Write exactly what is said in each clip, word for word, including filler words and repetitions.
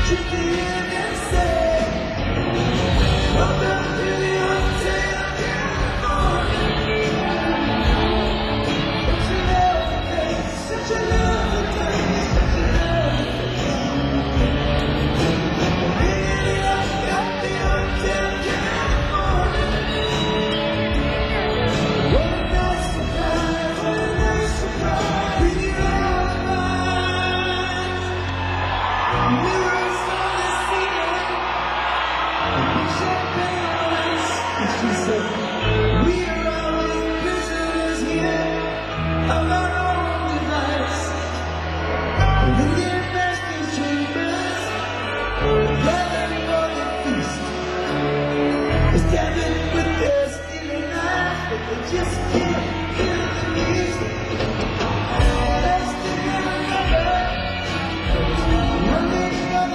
Just can't get the music.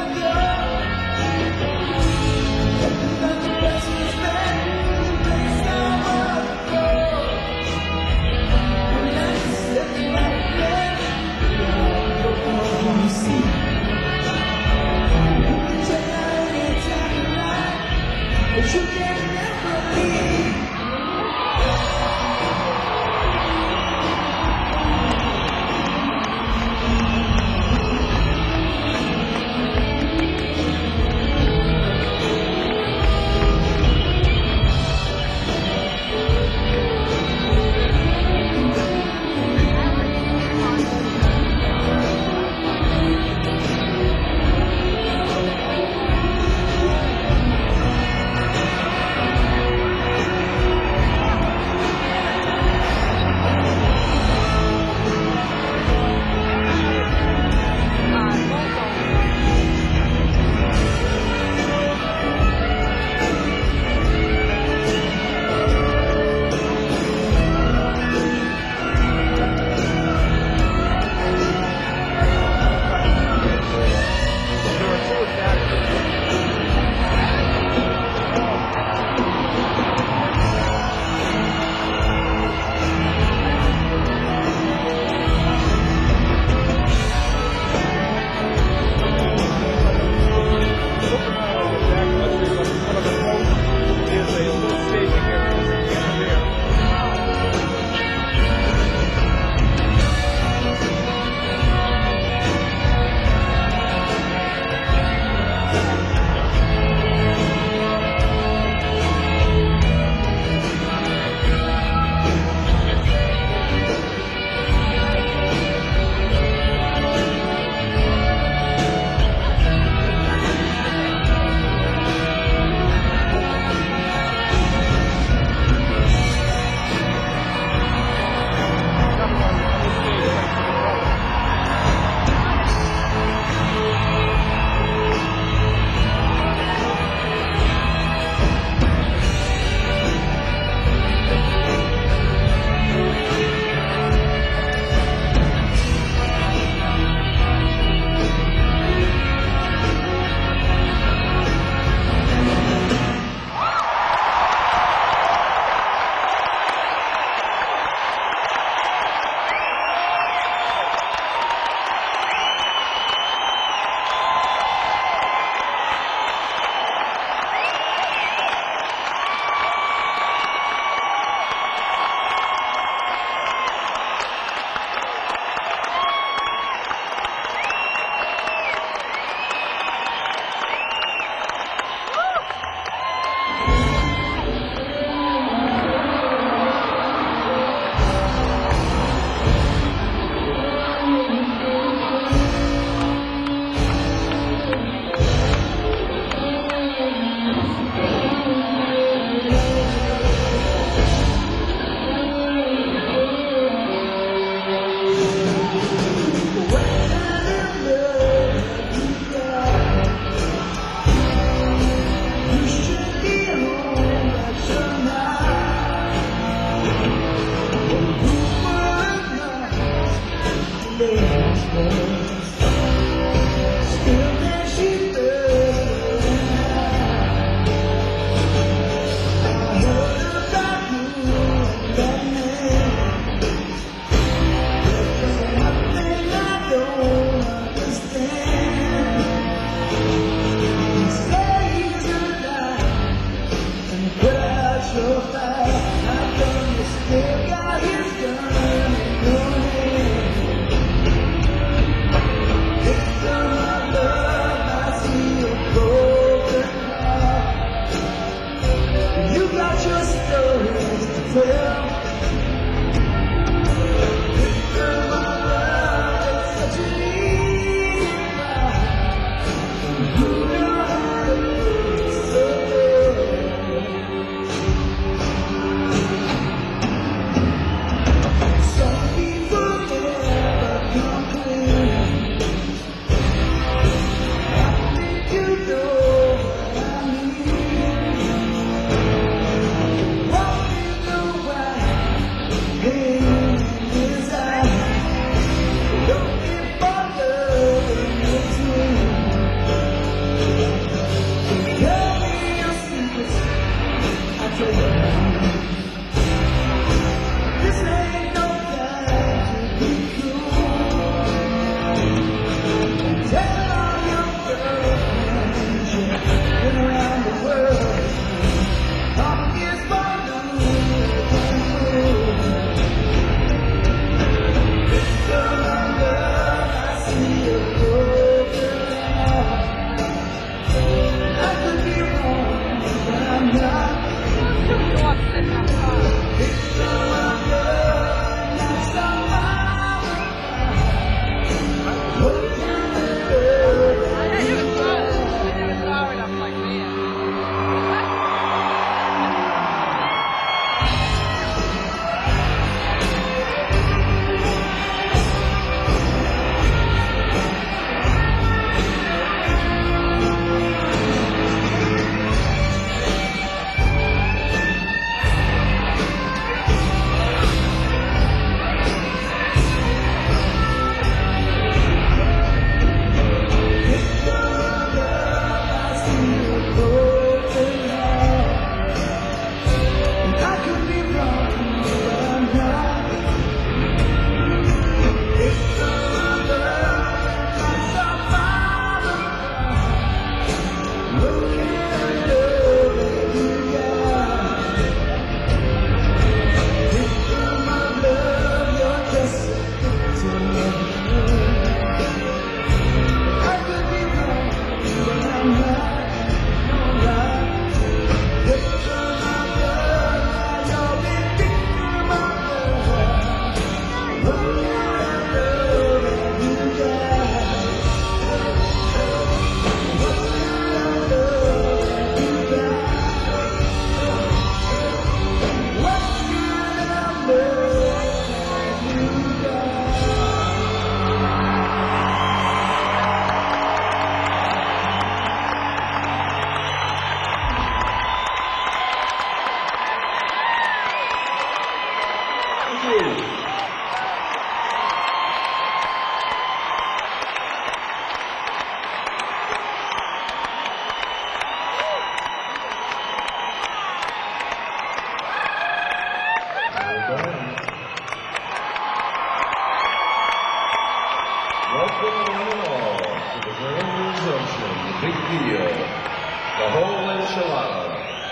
Welcome all to the Grand Junction, the big deal, the whole enchilada.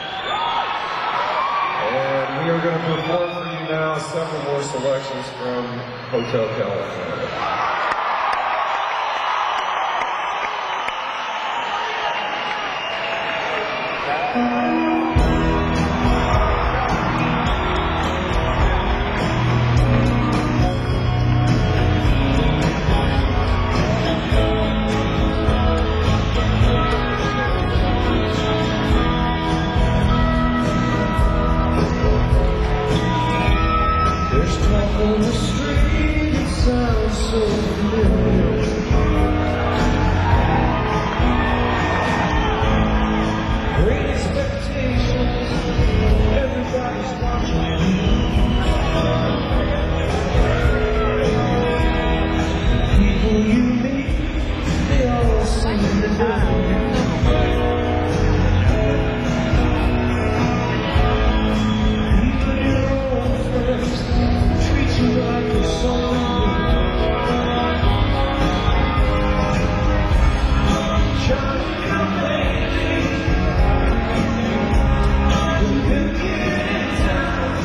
And we are going to perform for you now several more selections from Hotel California. On the street, it sounds so familiar. Great expectations, everybody's watching. People you meet, they all seem to know. Even your own friends treat you like you're someone new. Johnny come lately, the new kid in town.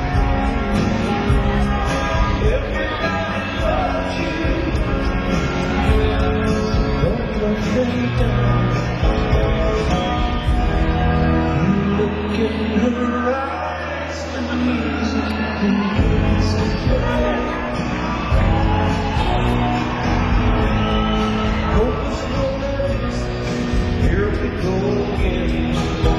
Everybody loves you, don't let them down. You look in her eyes, the music begins to play. Here we go again.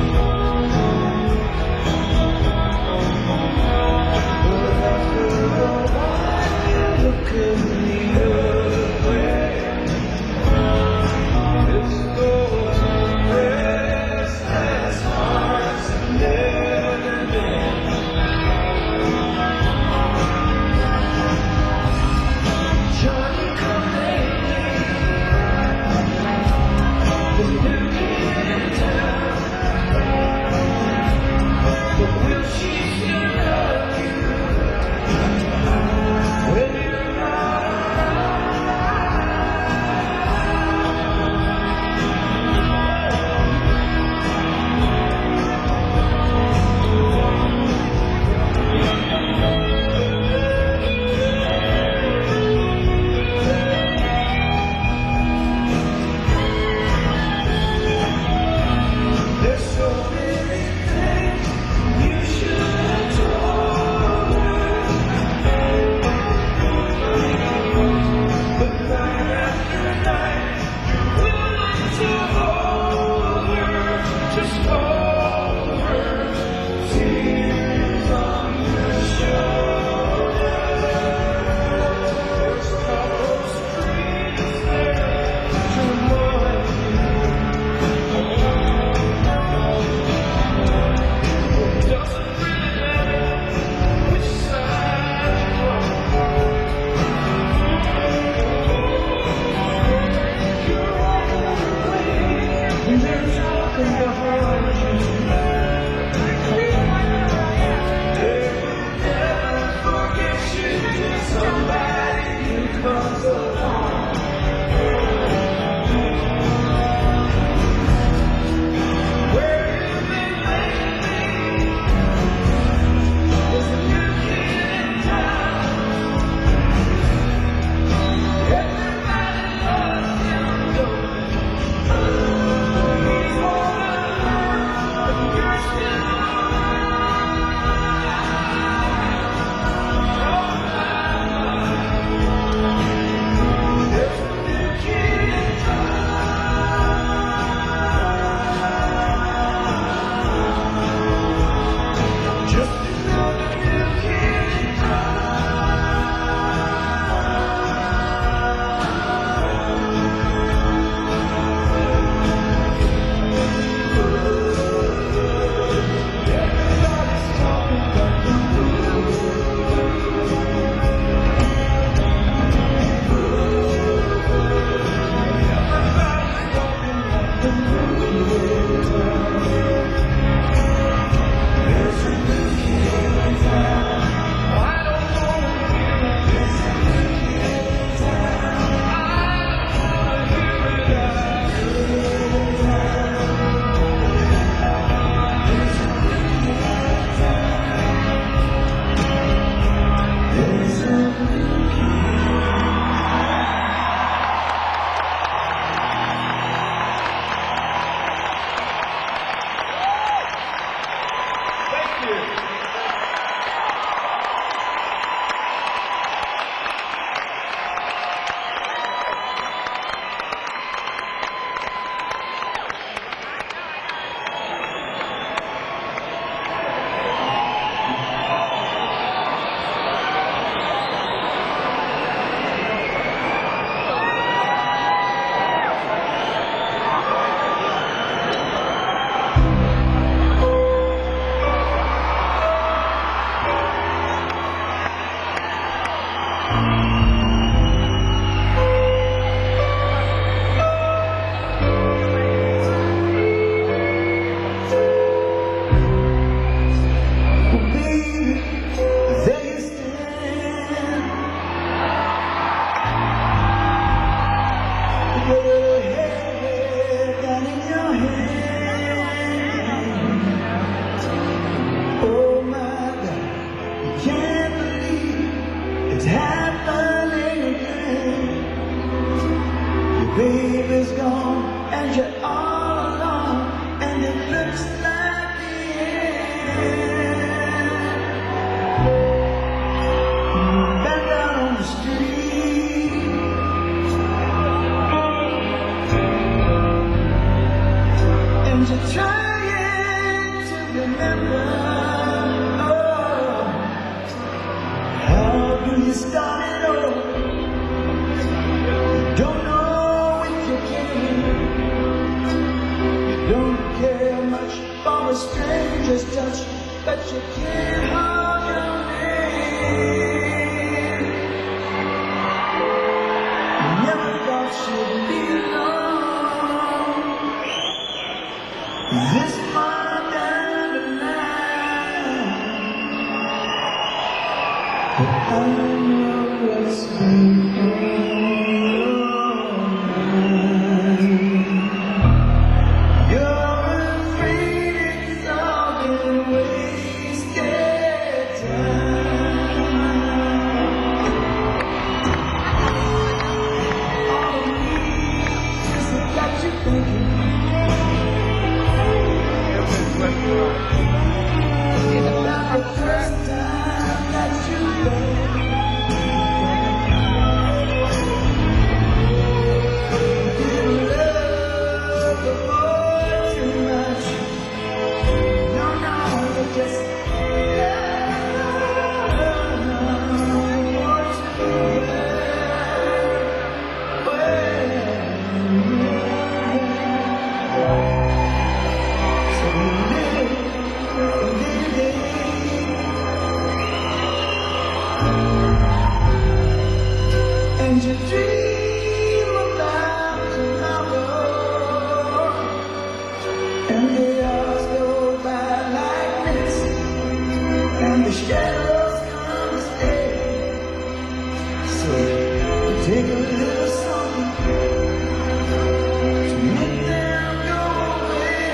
But after a while, you look at the other way. It's those restless hearts that never mend. Johnny come lately, the new kid. And you're trying to remember, oh, how do you start it over? You don't know if you can. You don't care much for a stranger's touch, but you can't hold your name. You never thought you'd be alone this far down the line. But I know what's been on your mind. You're afraid it's all been wasted time. All of me is that you thinking. About the first time that you left. Didn't love the boy too much. No, no, you just love the boy too well. So you live for living. And you dream about tomorrow, and the hours go by like this, and the shadows come to stay. So you take a little something to make them go away.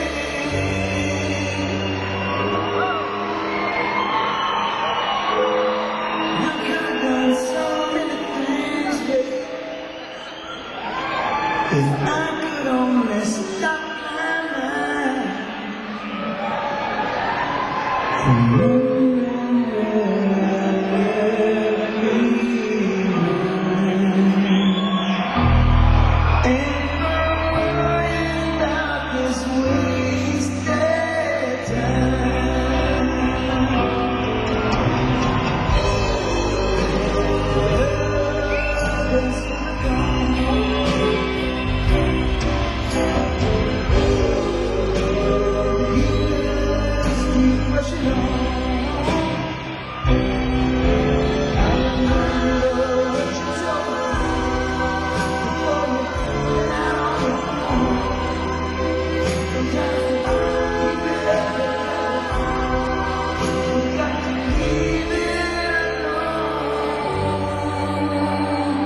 You could have done so many things, baby. If I could only stop my mind from moving where I'd be. Ain't no worrying about this wasted time. Others are gone. Years keep rushing on. I remember what you told me before you went out on your own. Sometimes you keep it up, you got to leave it alone.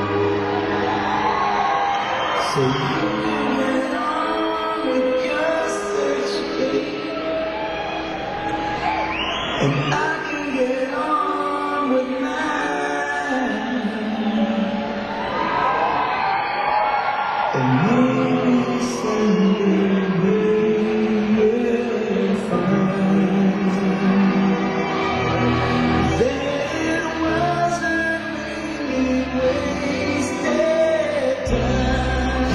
So you went on with your search, babe, and I can get on with mine. And maybe someday we will find that it wasn't really wasted time.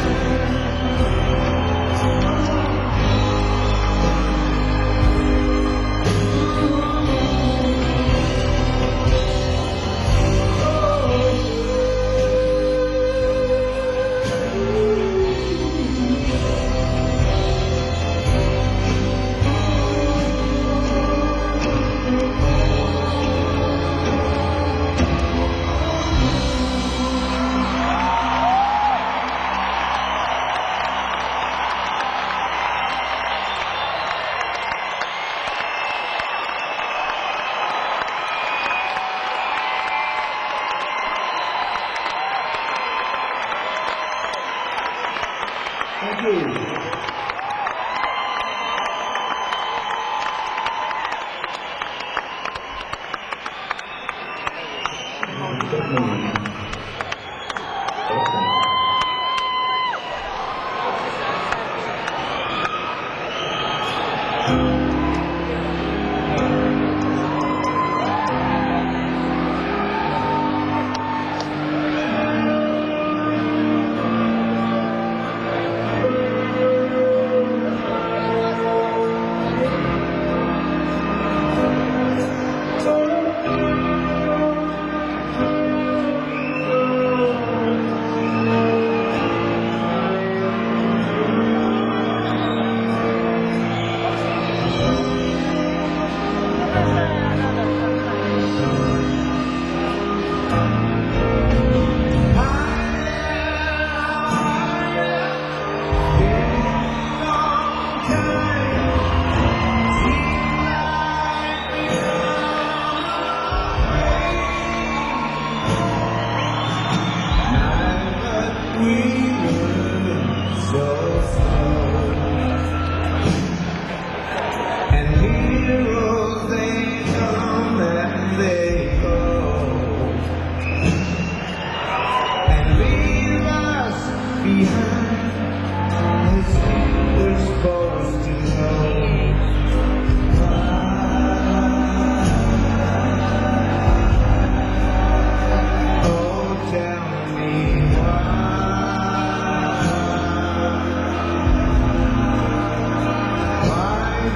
Thank you.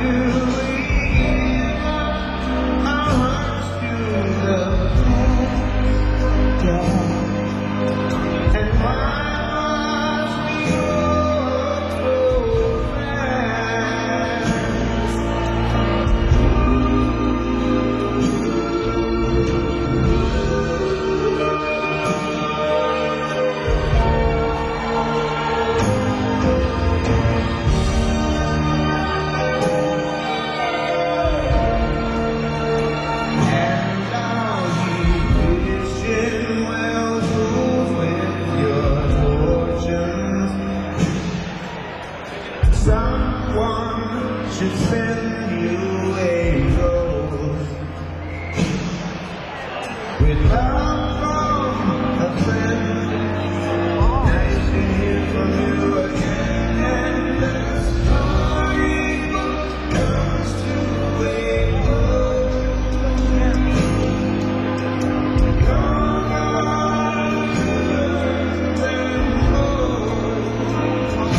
Someone should send you a rose with love from a friend. Nice to hear from you again, and the story comes to a close. Come on, good and cold.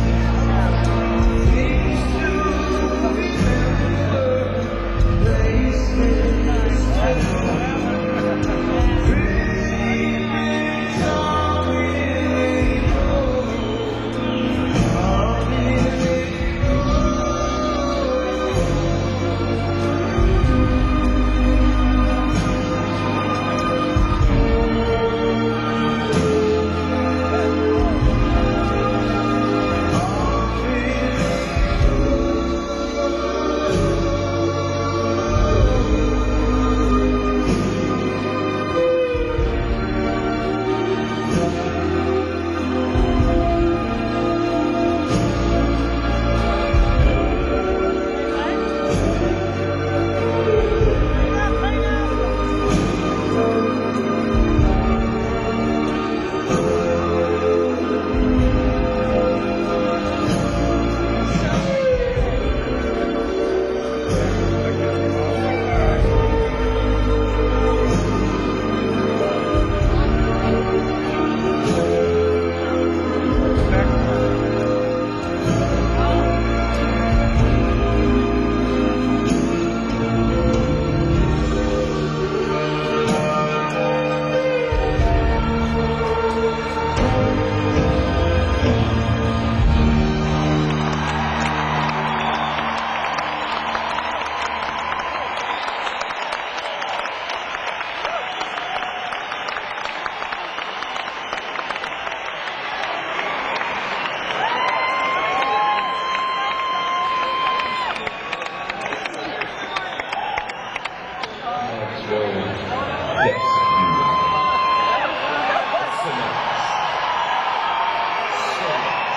Please do remember places I know. Dreamings are really cold, are really cold. Yes. So nice. So nice.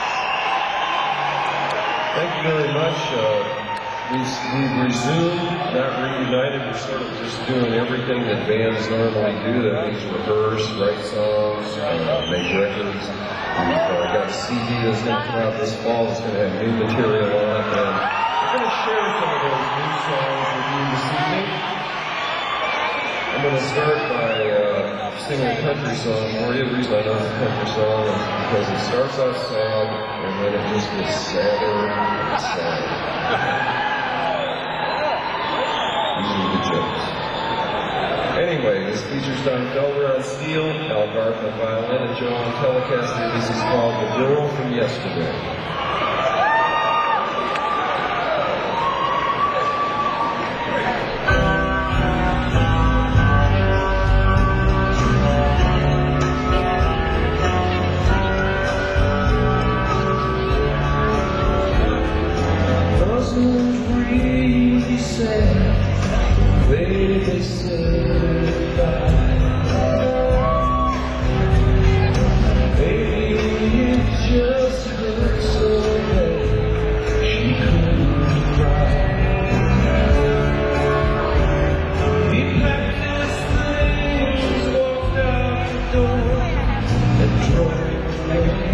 Thank you very much. Uh, we, we've resumed, not reunited. We're sort of just doing everything that bands normally do. That means rehearse, write songs, uh, make records. We've uh, got a C D that's going to come out this fall. It's going to have new material on it. And we're going to share some of those new songs with you this evening. I'm going to start by uh, singing a country song for you. The reason I know it's a country song is because it starts out sad, and then it just gets sadder and sadder. These are the jokes. Anyway, this features Don Felder on steel, Al Garth on violin, and Joe on Telecaster. This is called The Girl from Yesterday. Really sad, the way they said goodbye. Baby, it just hurt so bad she couldn't cry. He packed his things, walked out the door, and drove away.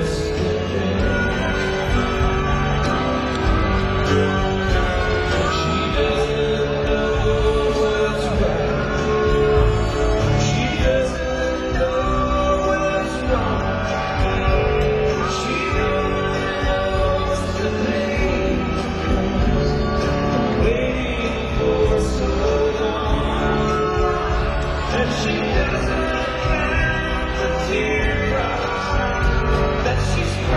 She doesn't have the teardrops that she's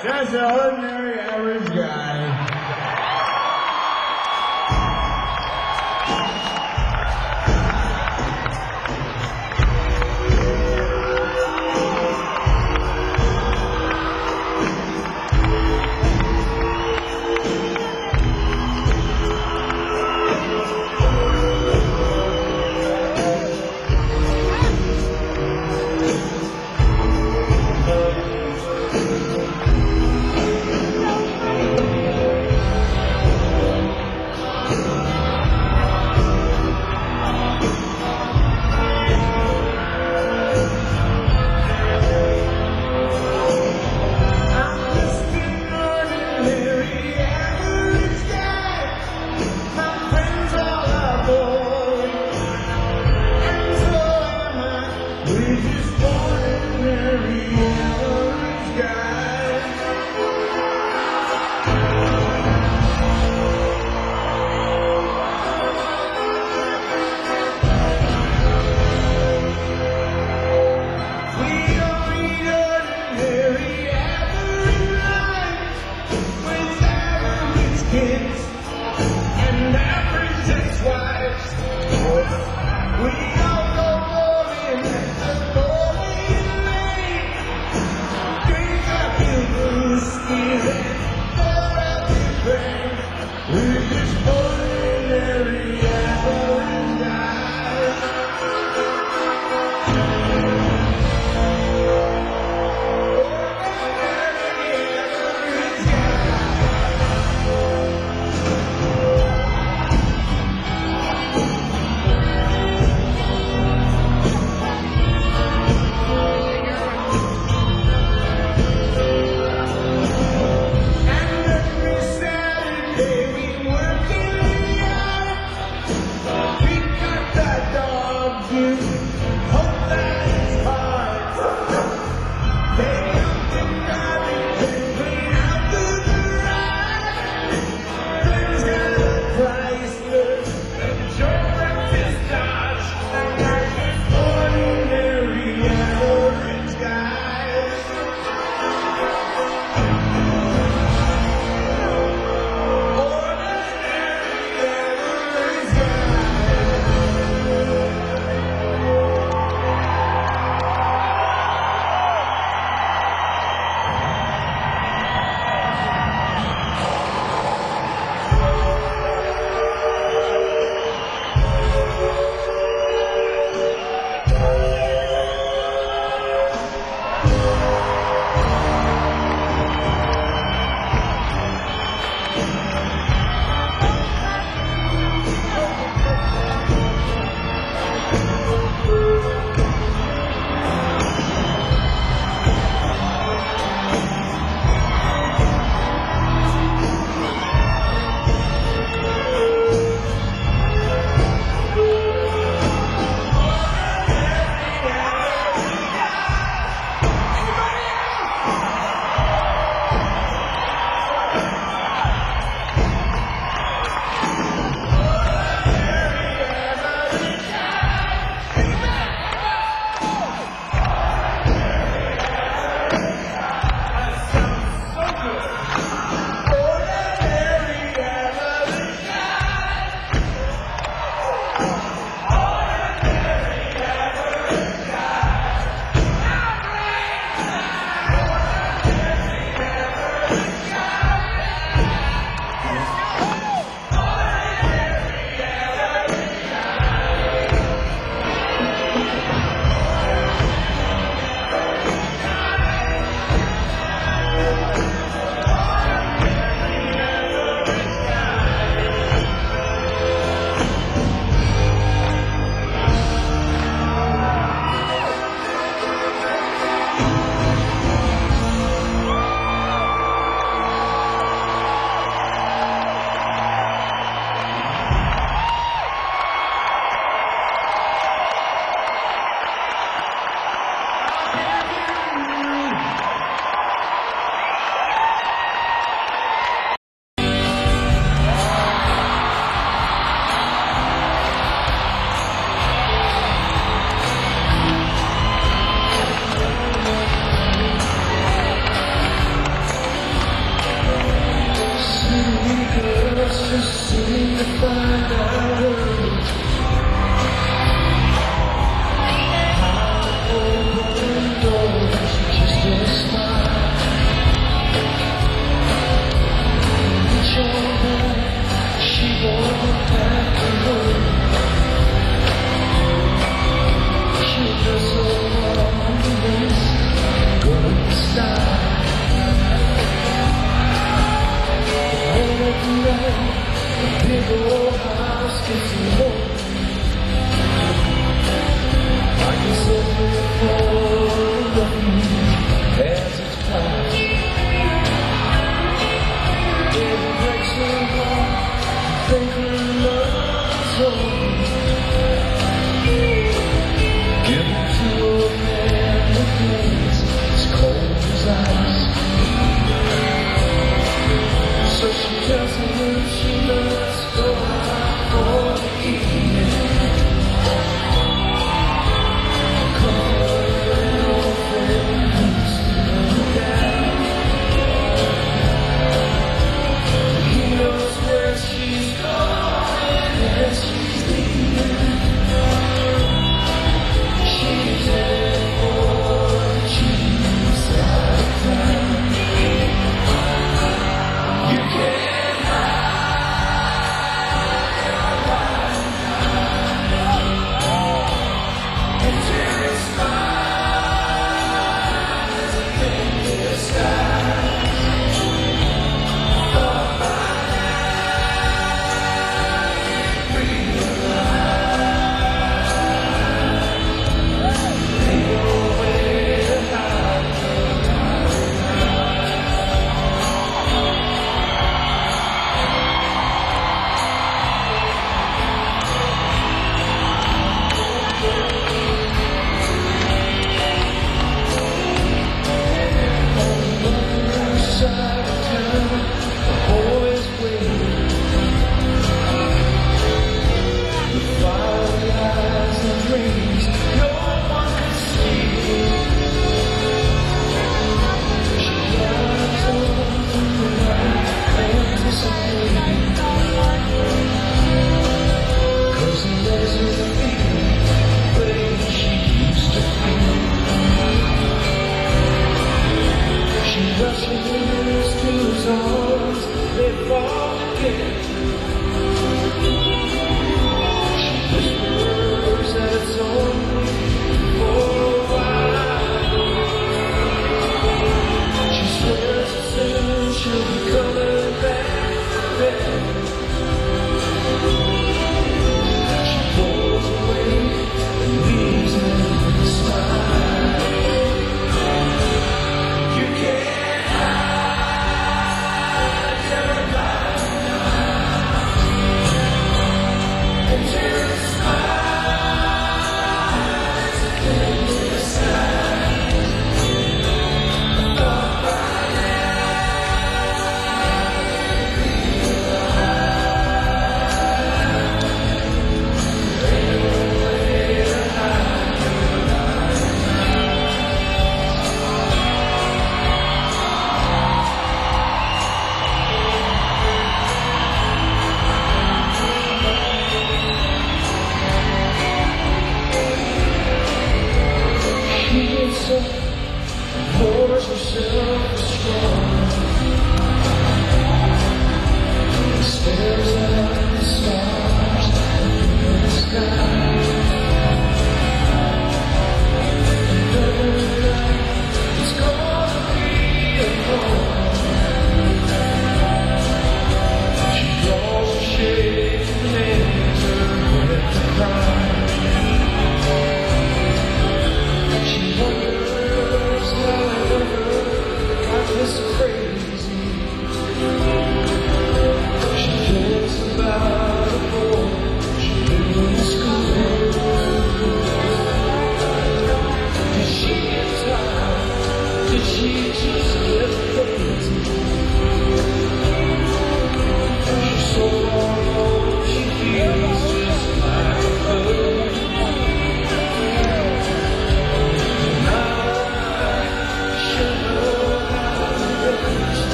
Just an ordinary average guy.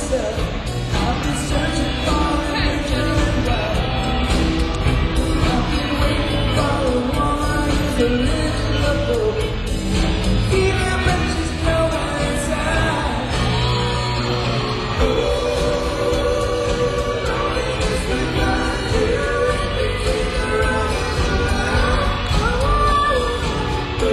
myself. I've been searching for an angel in white. I've been waiting for a woman with a little of hope. Even when she's nowhere inside. Oh, loneliness will find you everything around you. Oh,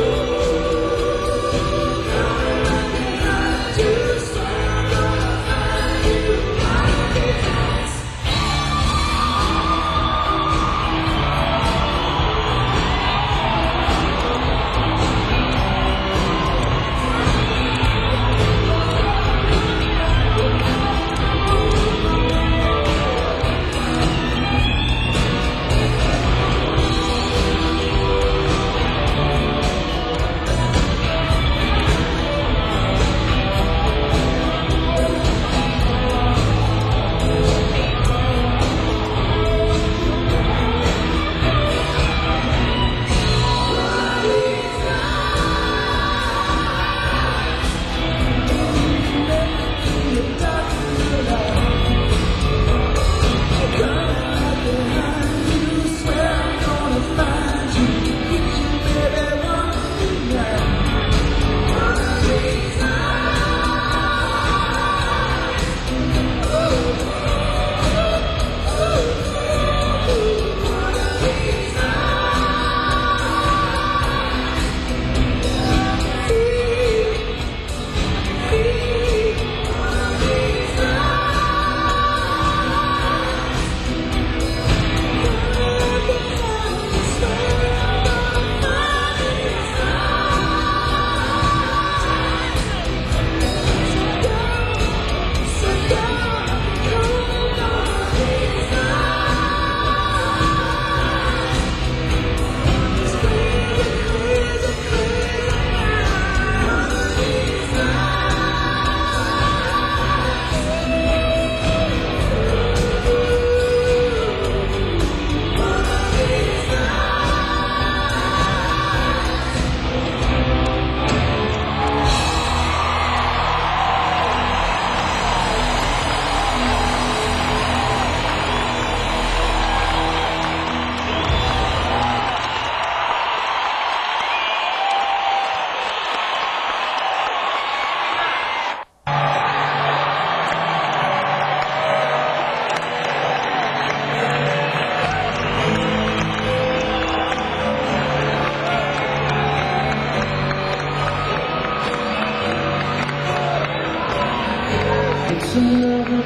it's a love of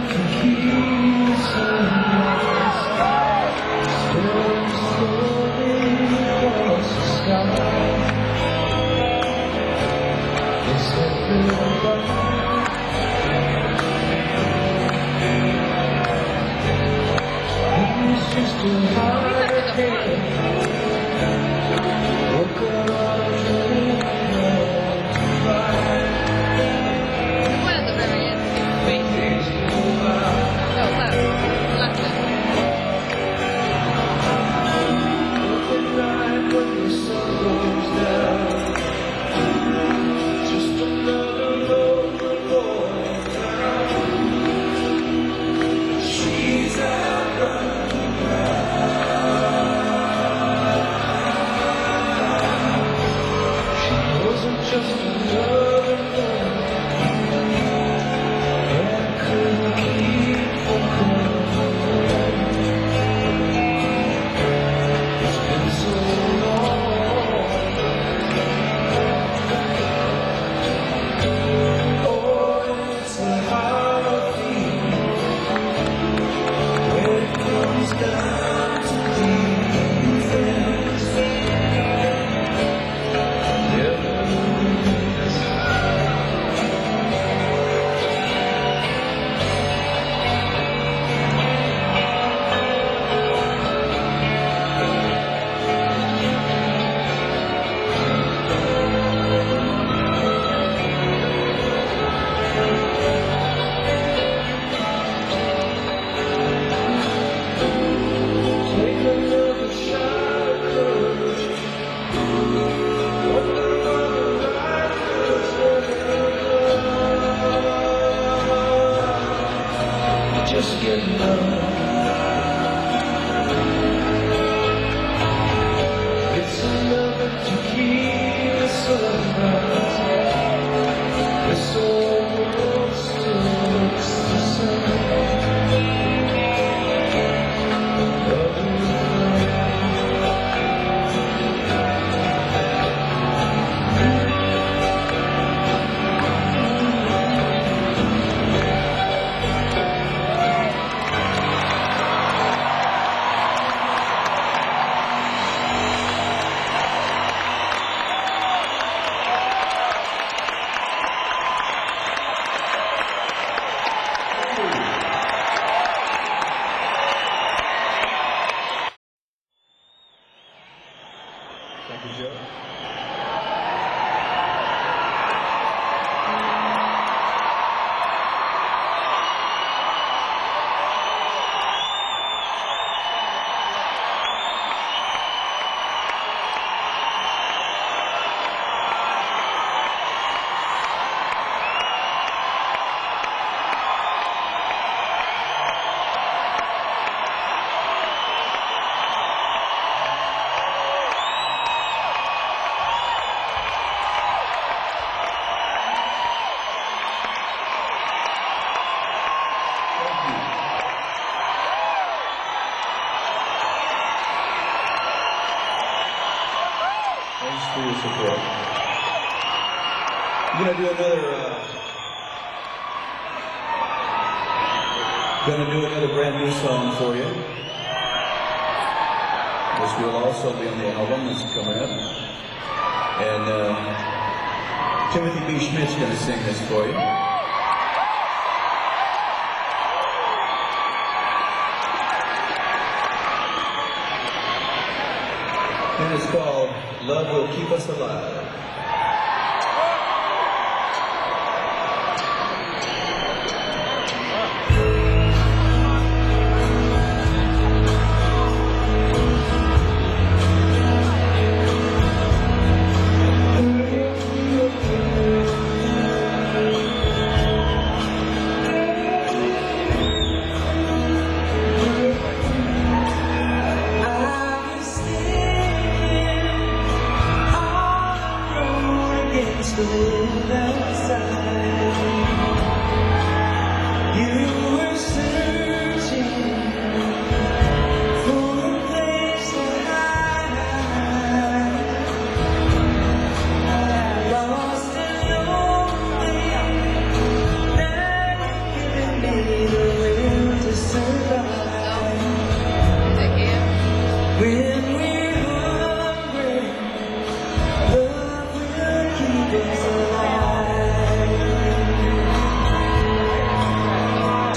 confusion. Storm slowly across the sky. It's everywhere. It's just a hurricane. Woke up dreaming of fire. One at the very end. Wait. No, left. Left. just get love. It's enough to keep us alive. This whole world still looks the same. Thank you, Joe. Thanks for your support. I'm gonna do another. Uh, gonna do another brand new song for you. This will also be on the album that's coming up. And uh, Timothy B. Schmidt's gonna sing this for you. And it's called Love Will Keep Us Alive. To live outside, you were searching for a place to hide. Lost and lonely, now you're giving me the will to survive. When we're hungry, love will keep us alive.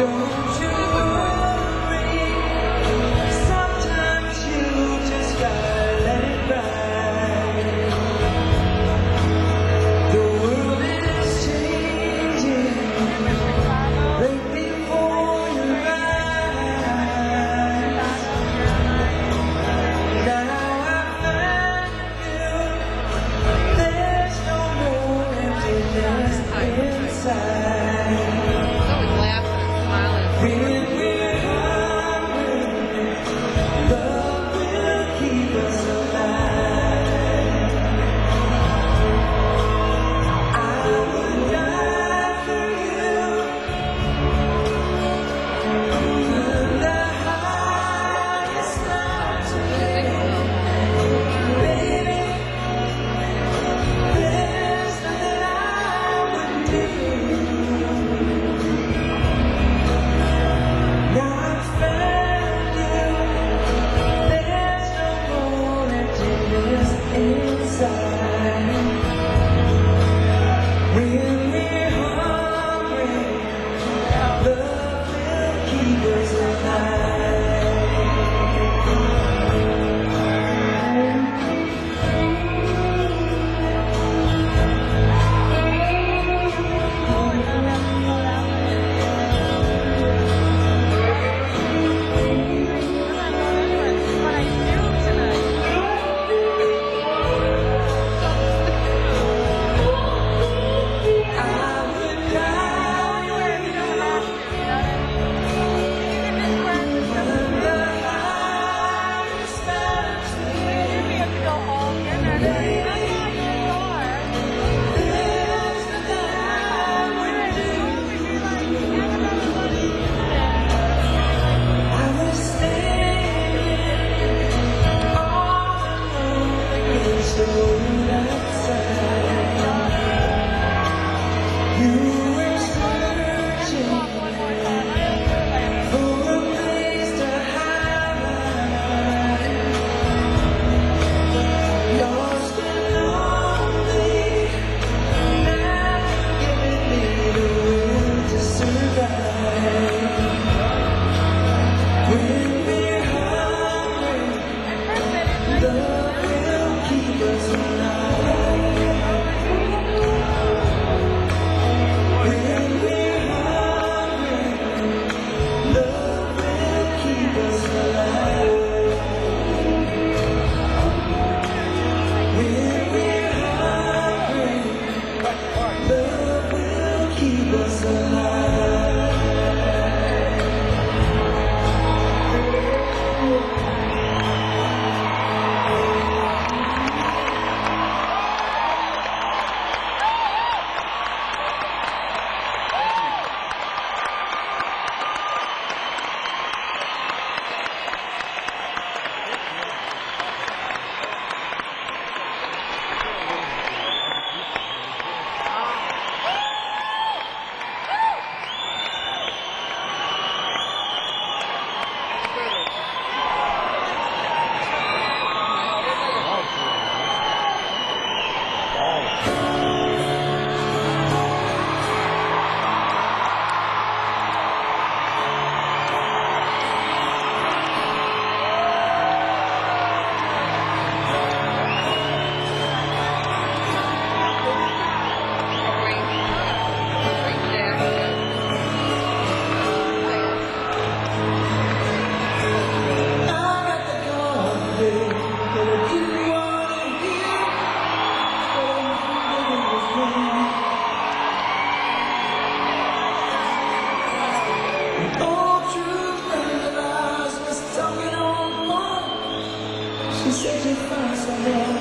old true friend of ours was talking on the phone. She said you found someone.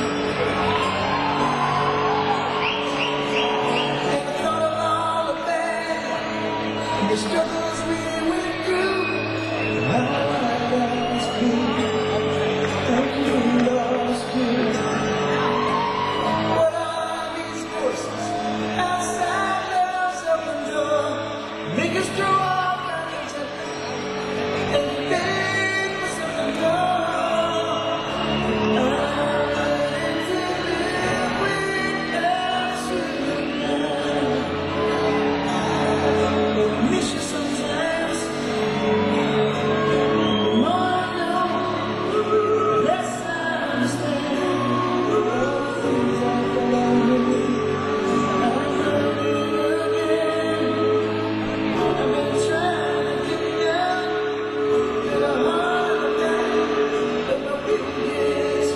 And I thought of all the bad and the struggles we went through. How I lost you, and you lost you. What are these voices outside love's open door? Make us throw our burdens at them and beg for something more. I'm learning to live without you now. I miss you sometimes. The more I know, the less I understand. All the things I felt I knew, I'm learning again. I've been trying to get down to the heart of the matter, but my people gets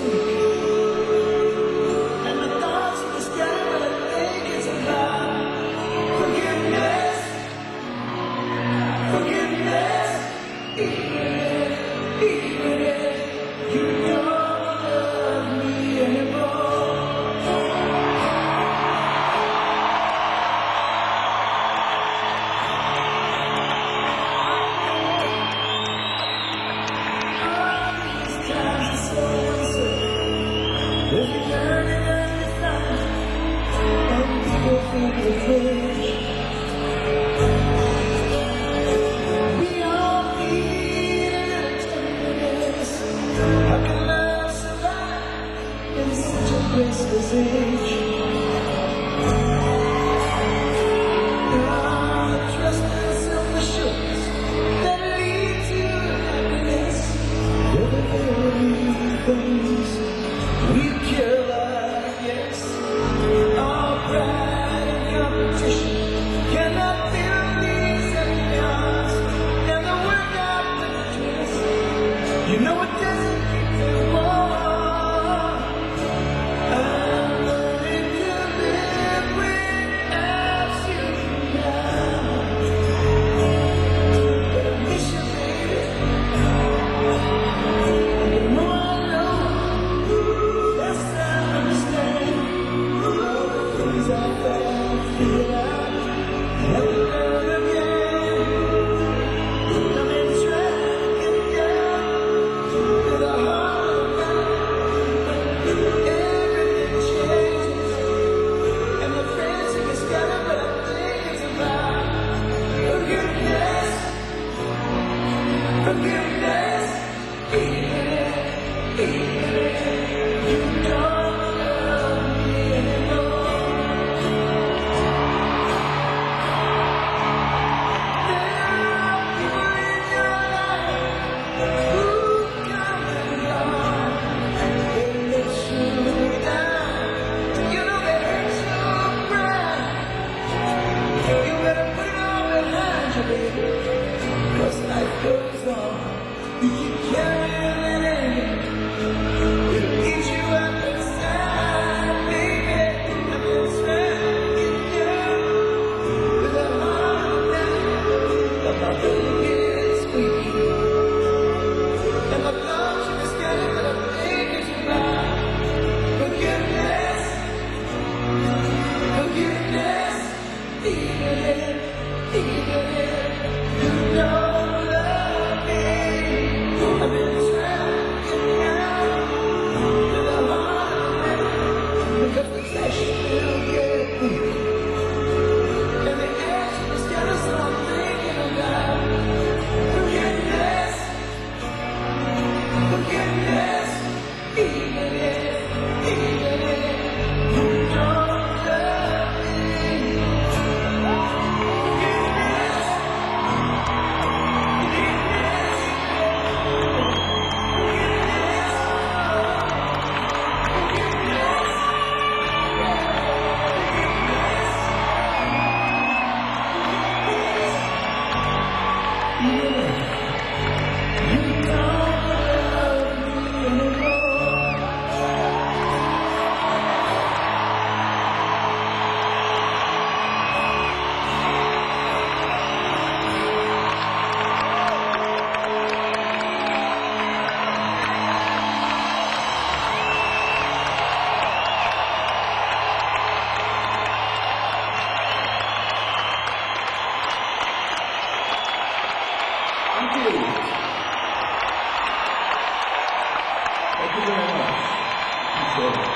weak. And my thoughts are scattered, but I think it's about forgiveness, forgiveness. Even if, even if you don't love me anymore. All these times are so uncertain. If you turn it and you find it, and people think we're foolish. We all need a little tenderness. How can love survive in such a restless age? Ah, trust and self-assurance that lead to happiness. They're the very things we kill, I guess. All pride and competition cannot fill these empty arms, and the work out the twist. You know it doesn't keep you warm. I'm learning to live without you now. But I miss you, baby. The more I know, the less I understand. All the things I felt, figured out, never learn again. I've been trying to get down to the heart of matter, but everything changes, and my friends think it's scattered, but I think it's about forgiveness, forgiveness. Even if, even if you don't love me anymore. There are people in your life who come and gone. They let you down. You know they hurt your pride. You better put it all behind you, baby. 'Cause life goes on. You keep carrying it in. It'll eat you up inside, baby. I've been trying to get down to the heart of matter, but my baby gets weak. And my thoughts are scattered, but I think it's about forgiveness, forgiveness. Even if, even if you Thank you. Thank you very much. Appreciate it.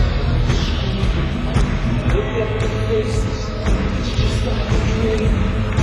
Look at the faces, it's just like a dream.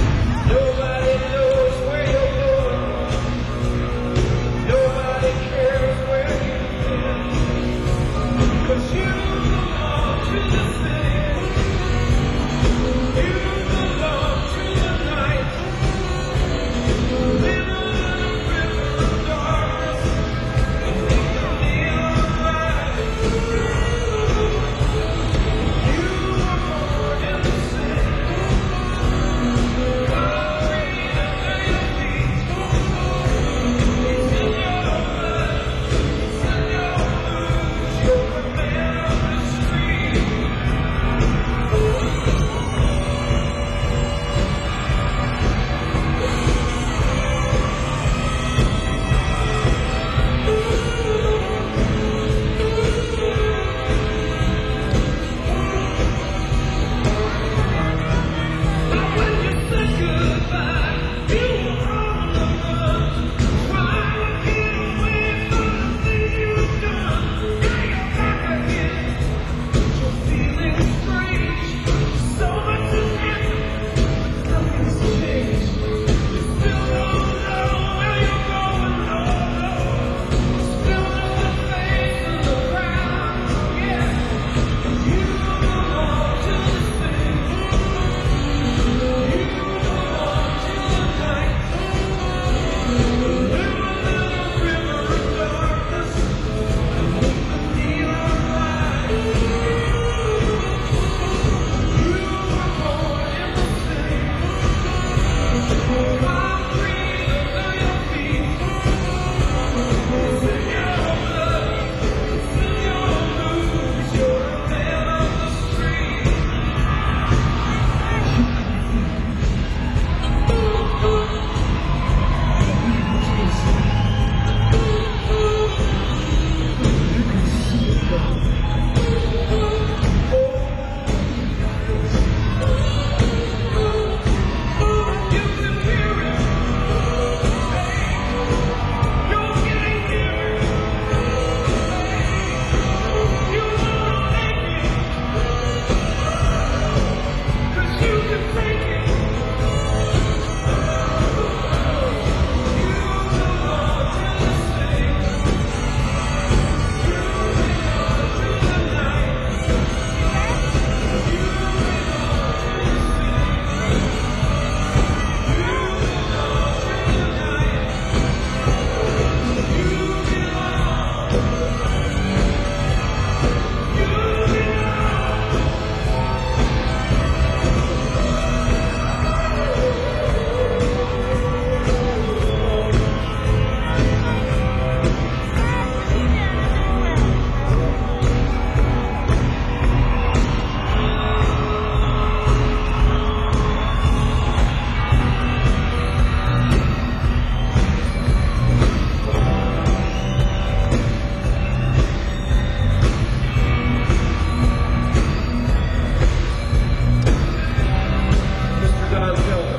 Don Tillman.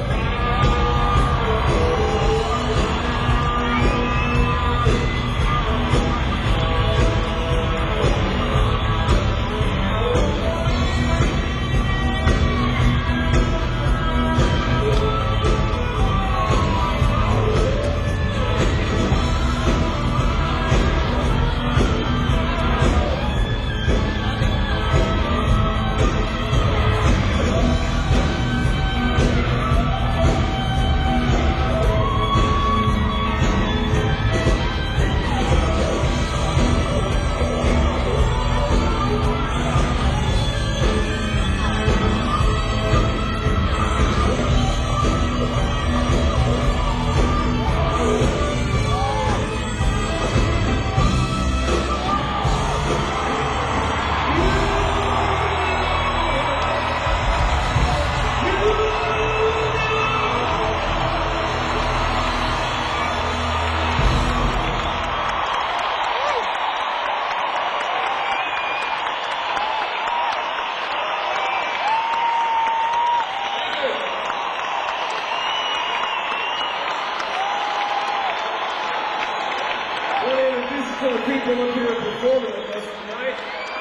To the people up here performing with us tonight,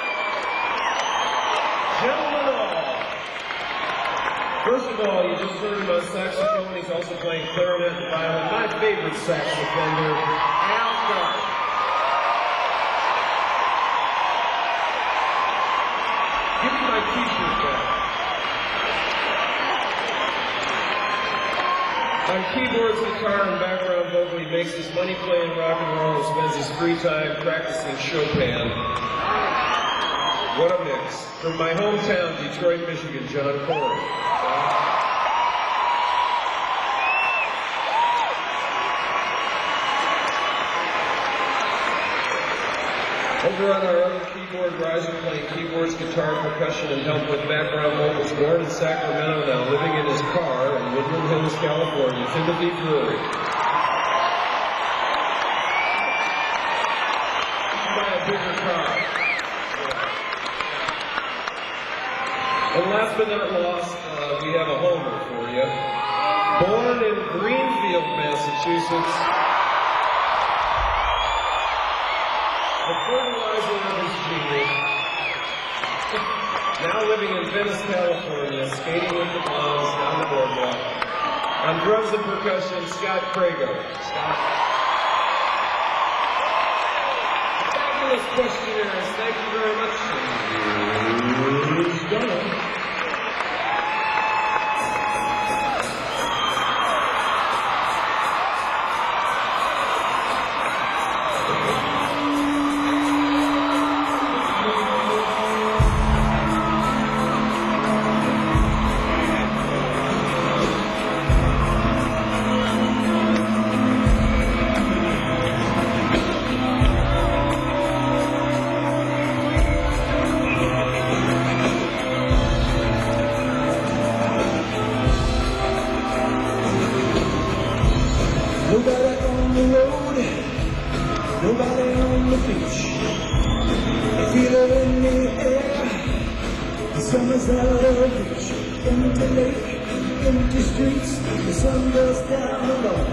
gentlemen all. First of all, you just heard him on saxophone. He's also playing clarinet and violin. My favorite saxophone, Al Garth. Give me my t-shirt back. On keyboards, guitar, and background vocal, he makes his money playing rock and roll and spends his free time practicing Chopin. What a mix. From my hometown, Detroit, Michigan, John Corey. Over on our other keyboard riser, playing keyboards, guitar, percussion, and help with background vocals, born in Sacramento, now living in his car in Woodland Hills, California, Timothy Drury. Buy a bigger car. And last but not least, uh, we have a homer for you. Born in Greenfield, Massachusetts, the fertilizer of his genius, now living in Venice, California, skating with the Blondes down the boardwalk. On drums and percussion, Scott Crago. Scott. Fabulous questionnaires, thank you very much. Who's done? Nobody on the road, nobody on the beach. I feel it in the air, the summer's out of reach. Empty lake, empty streets, the sun goes down alone.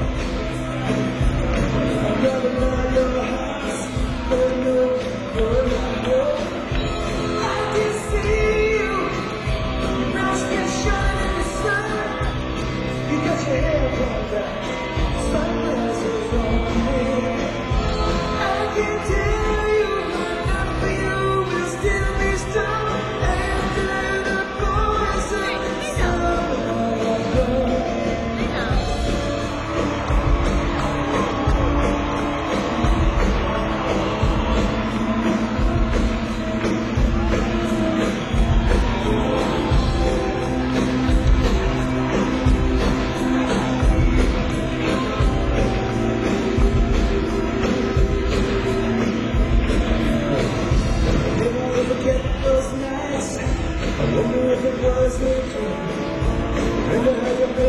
I'm driving by your house, don't know where I go. I can see you, your eyes can shine in the sun. You got your hair pulled back. Sunglasses on me. I can tell you my love for you will still be strong. And let the chorus of the summer go. I wonder if it was a dream. Remember how you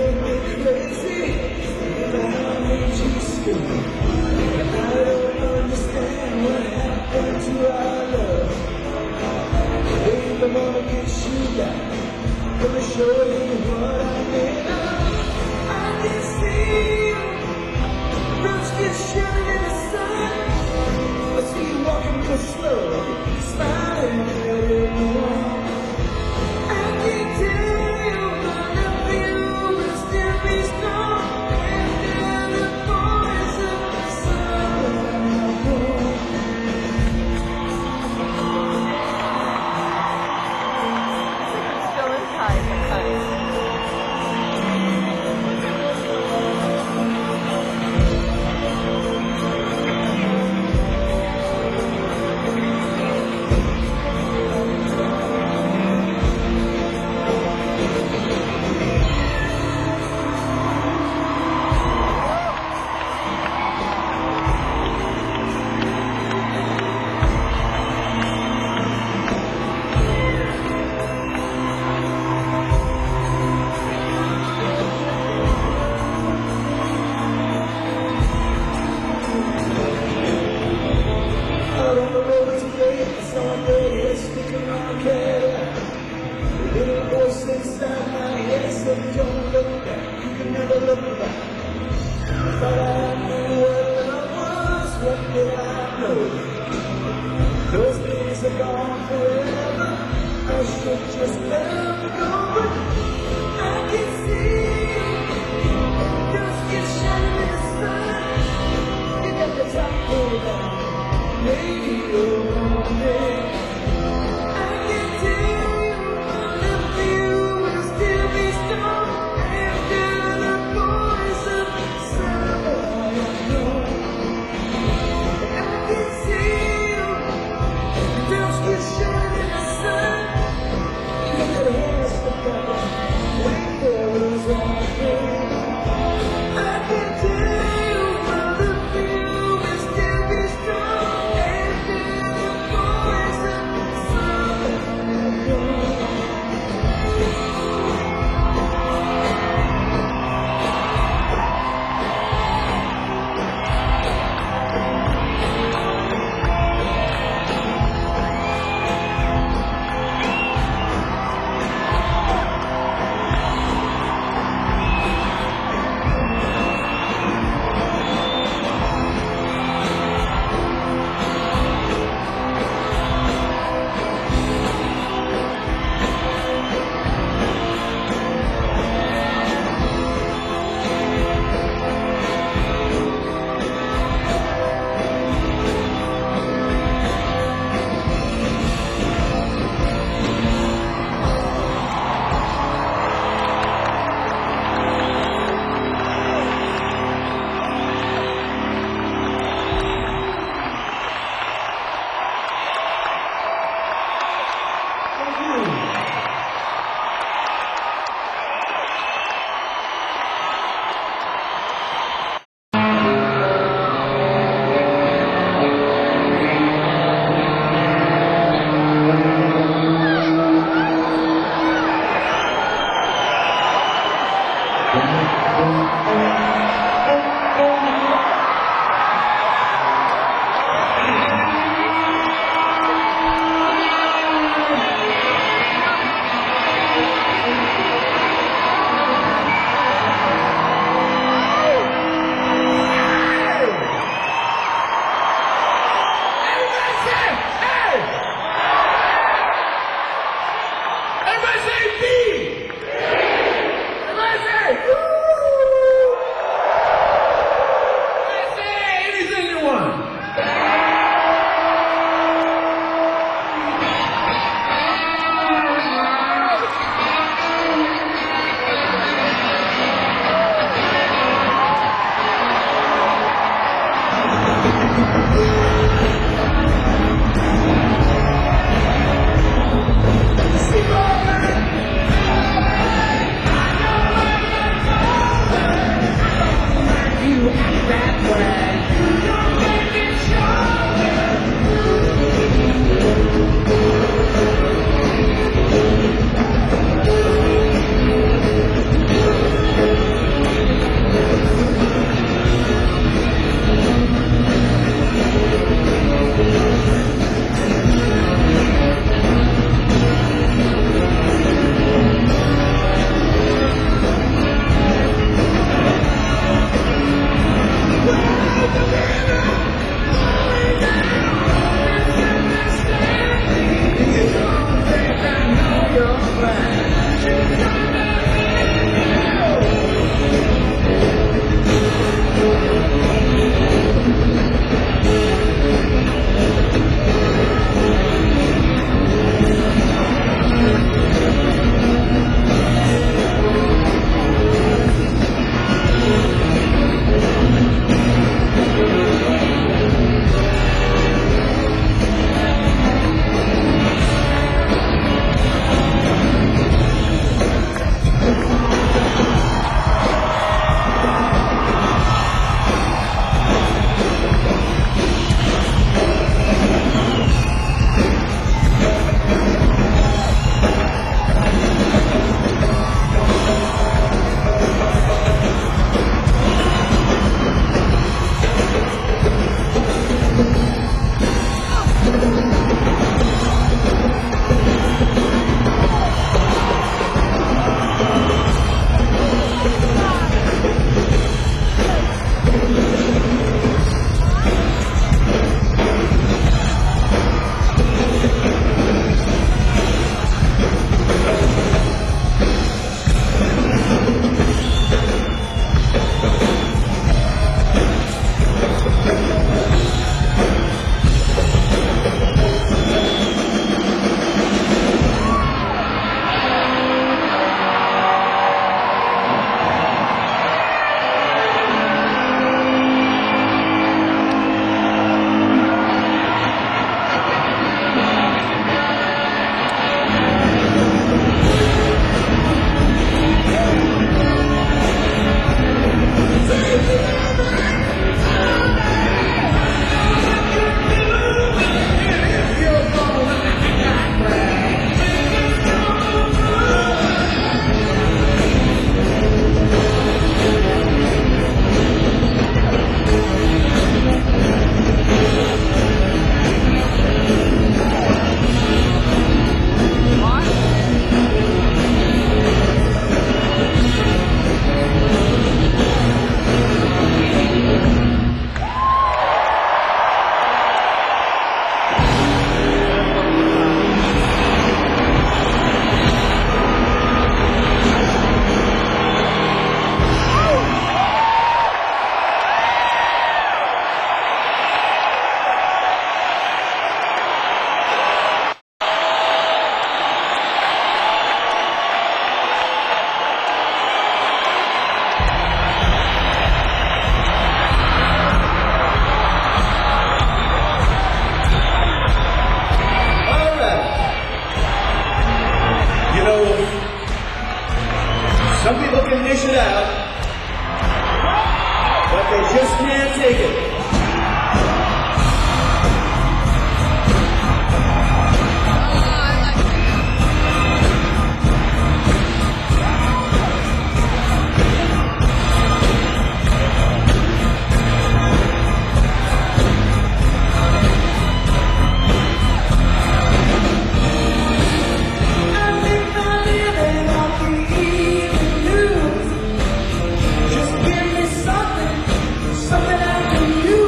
Some people can dish it out, but they just can't take it. I make my living off the evening news. Just give me something, something I can use.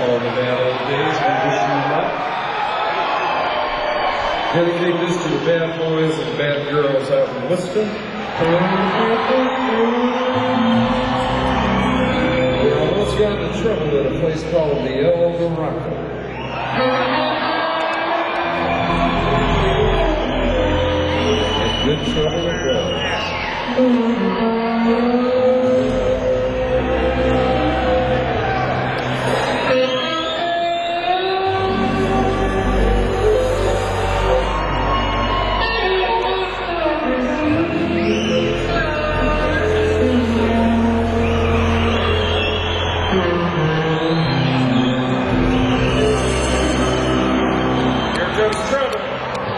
baseball in the bad old days. We wish you luck. Dedicating this to the bad boys and bad girls out in Worcester. We almost got into trouble at a place called the El Dorado. And good trouble it was. Here comes trouble.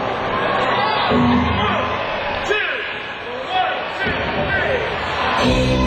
One, two, one, two, three.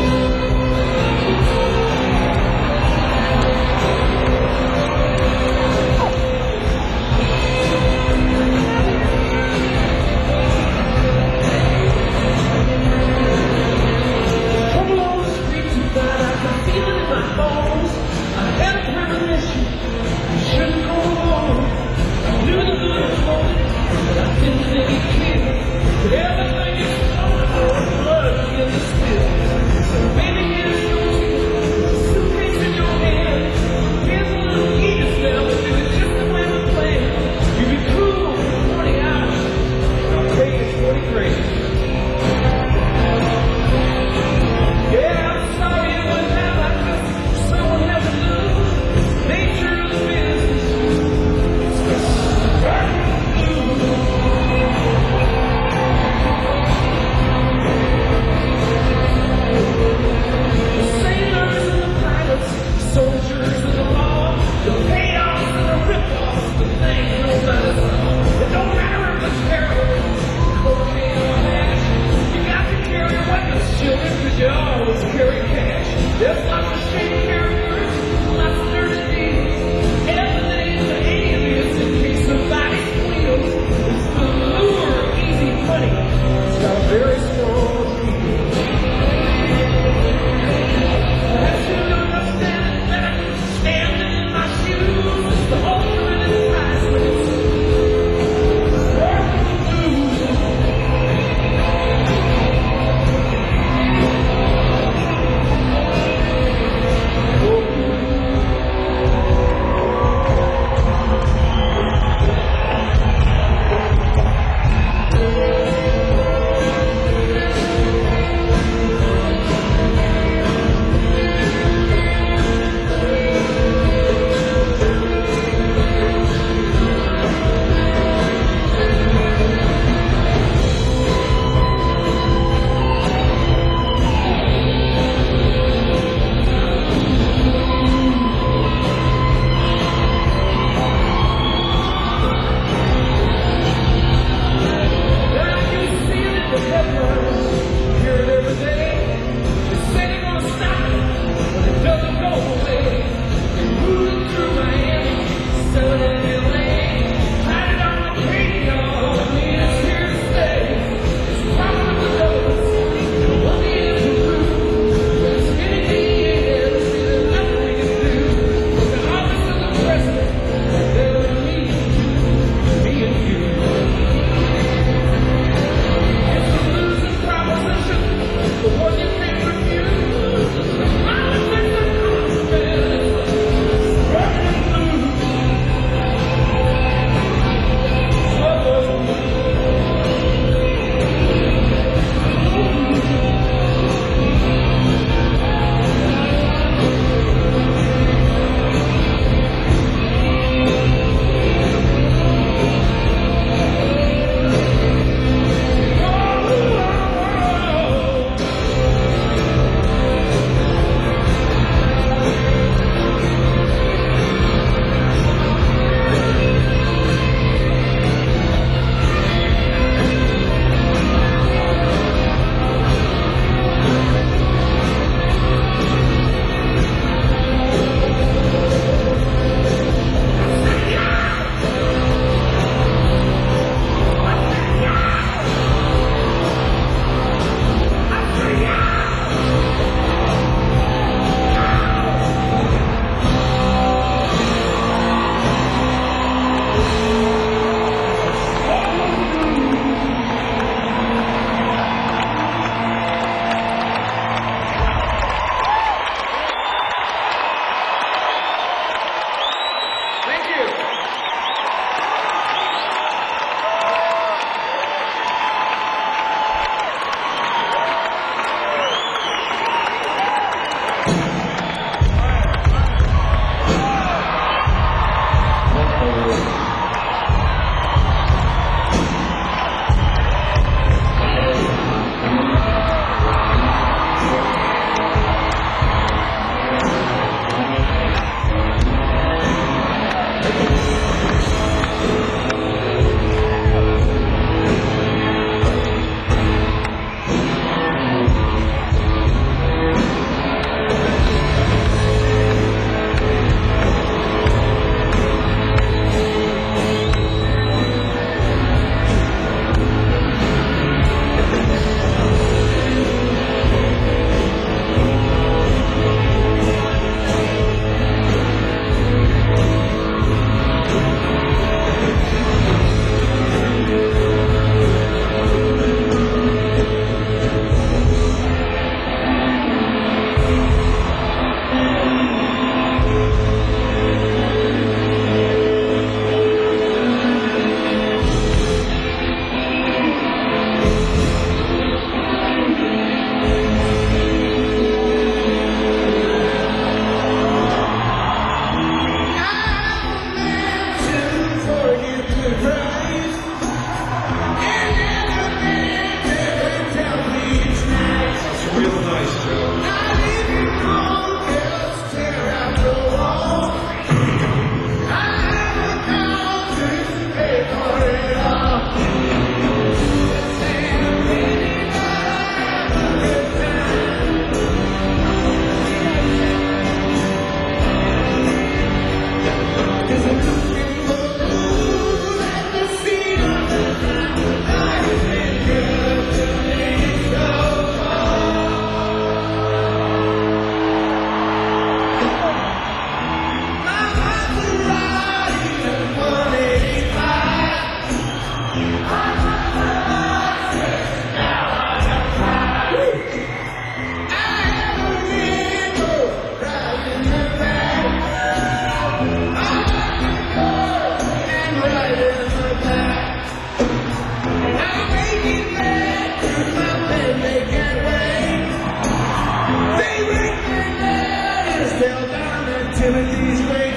Timothy's great.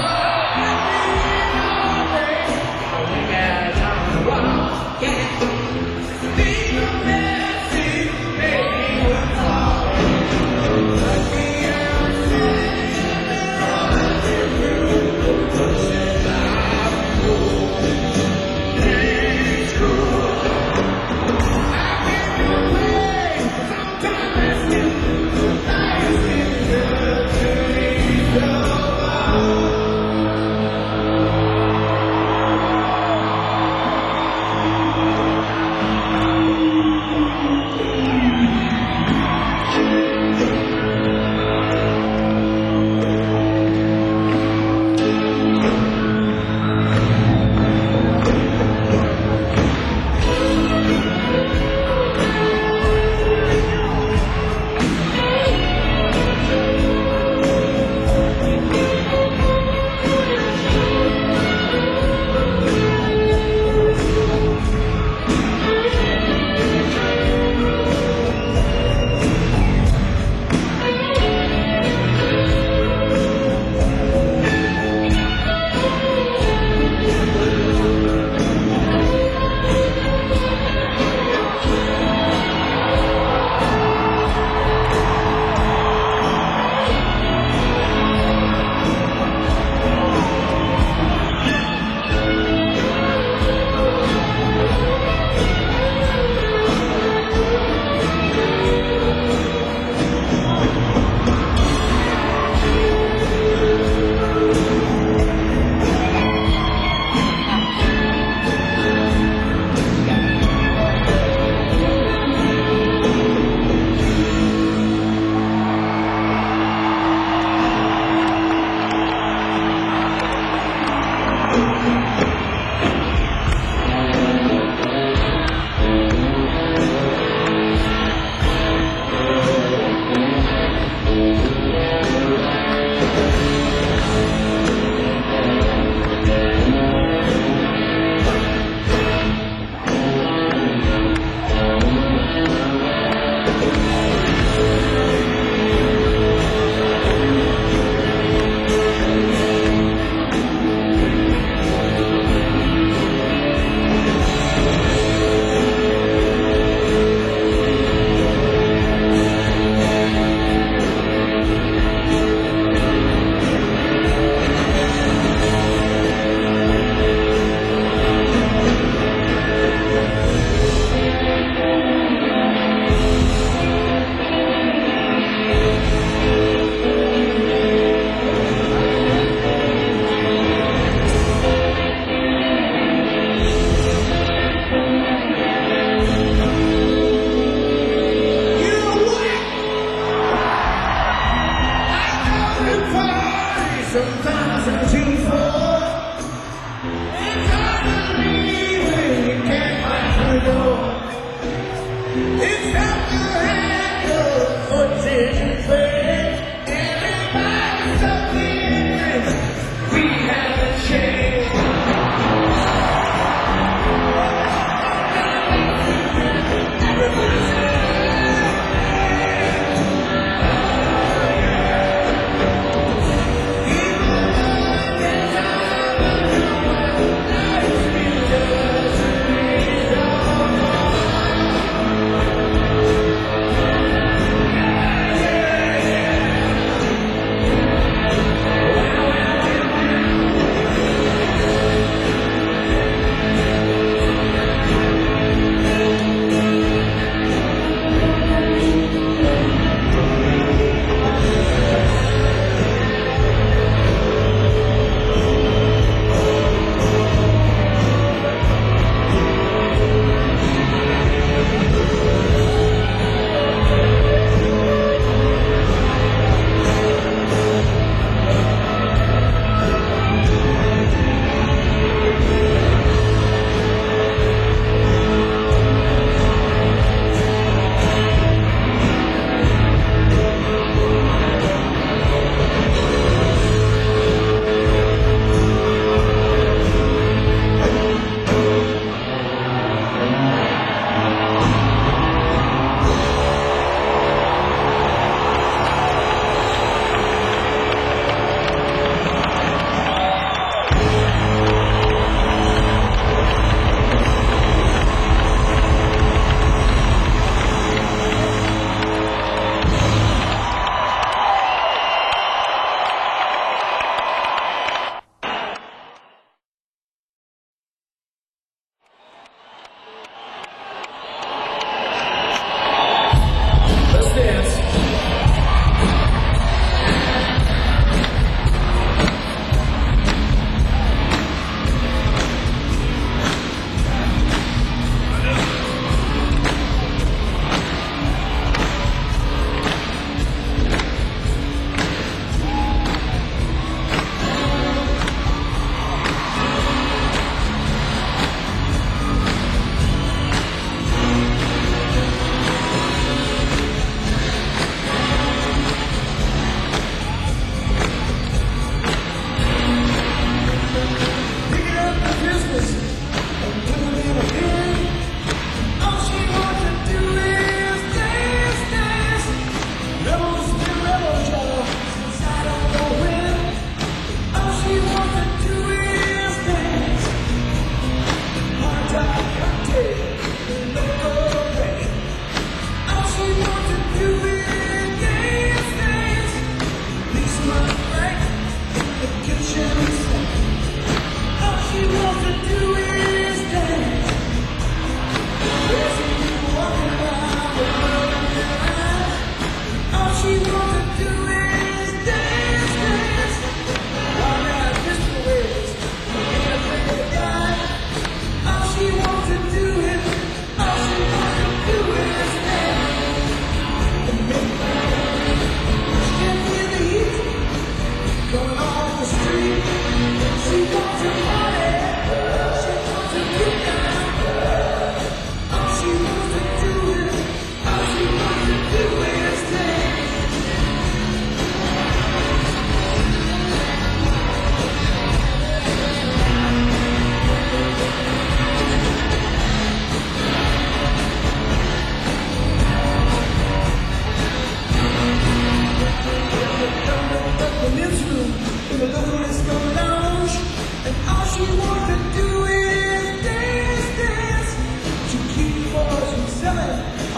Sometimes I'm too full. It's hard to leave when you can't find the door. It's tough to handle what's in your face. Everybody's so different. We haven't changed. Everybody's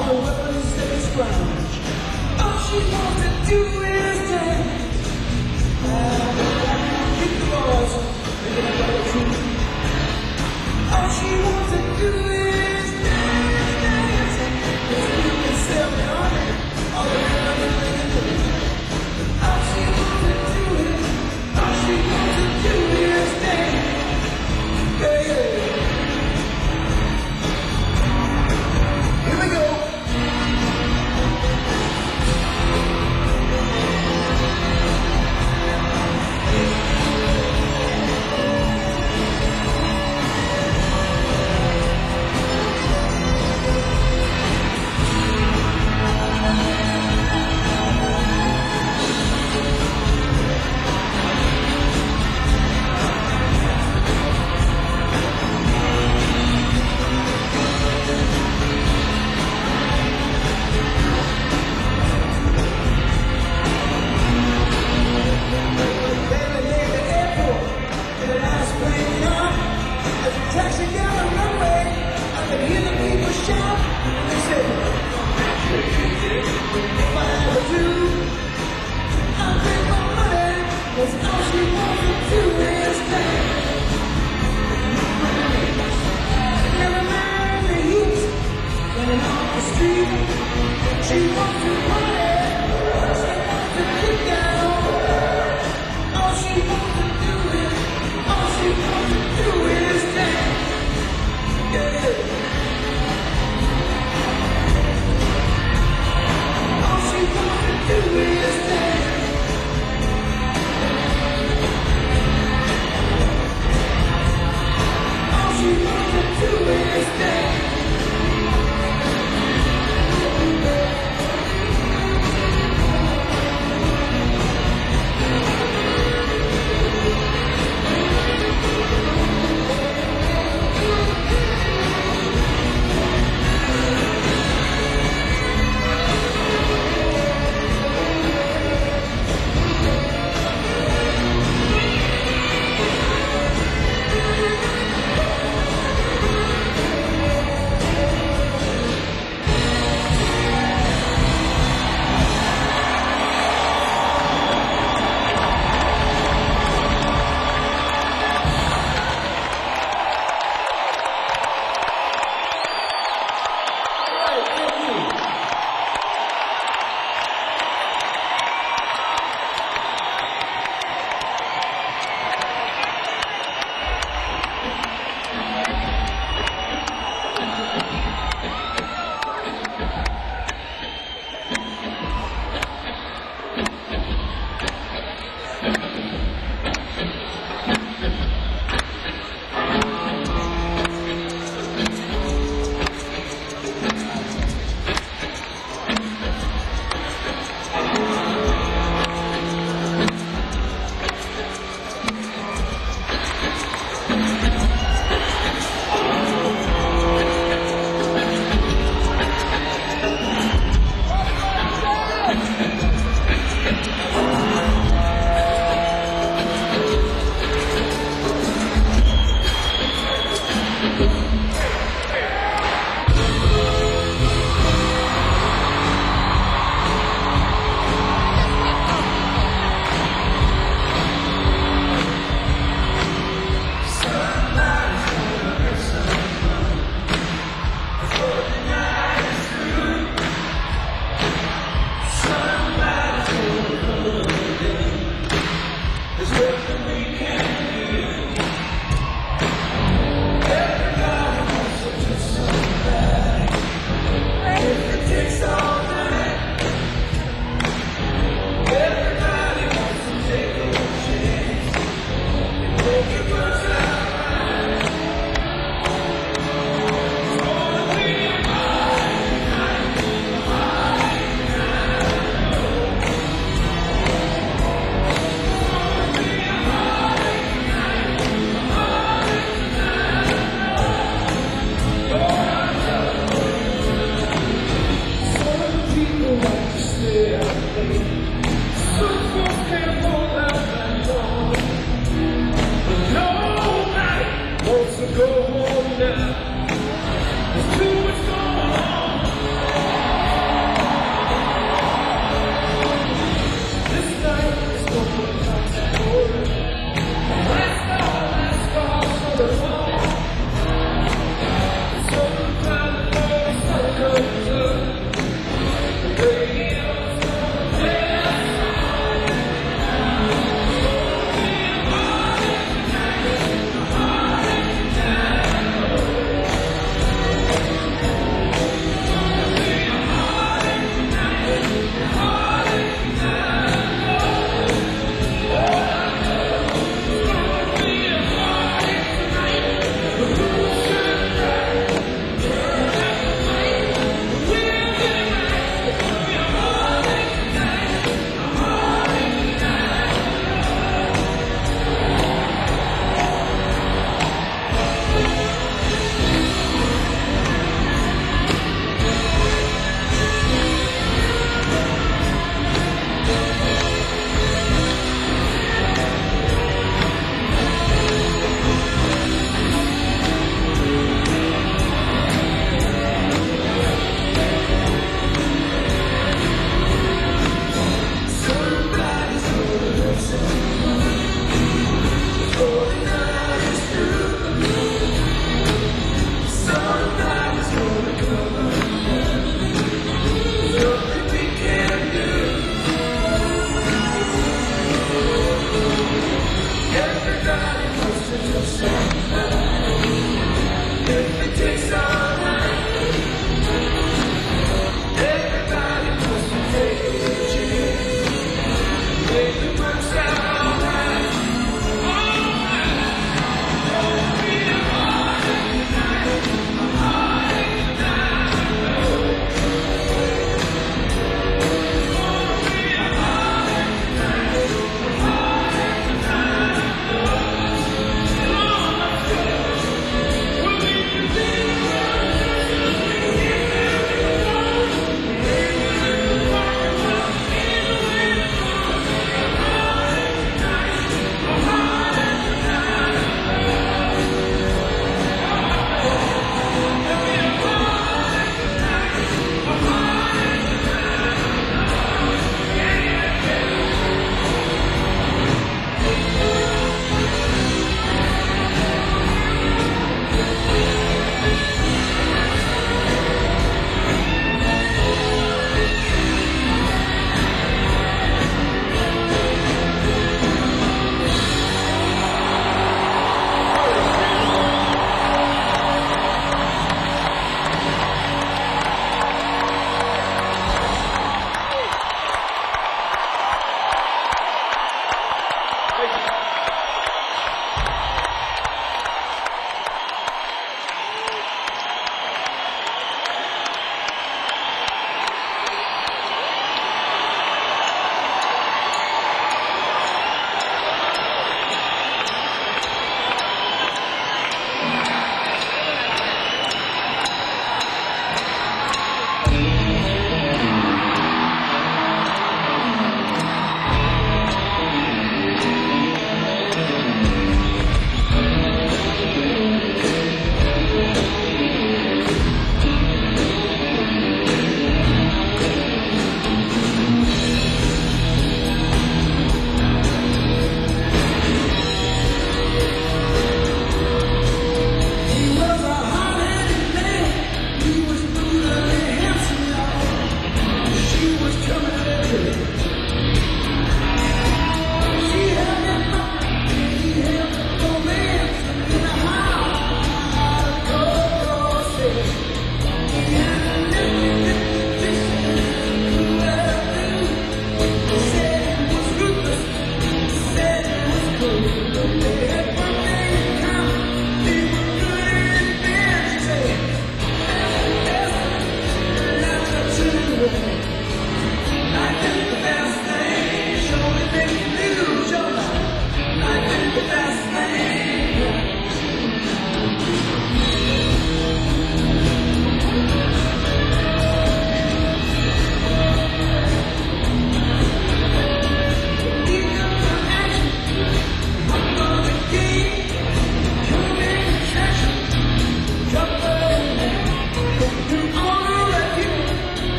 all the weapons they scrounge. All she wants to do is dance. Keep the boys thinking about the truth. All she wants to do is dance, dance. Cause you can sell me on it. All the women they can do. All she wants to do is, all she wants to do is dance. Yeah, yeah. Here we go. She wants to party, she wants to get down. All she wants to do is, all she wants to do is dance. Yeah. All she wants to do is dance. All she wants to do is dance.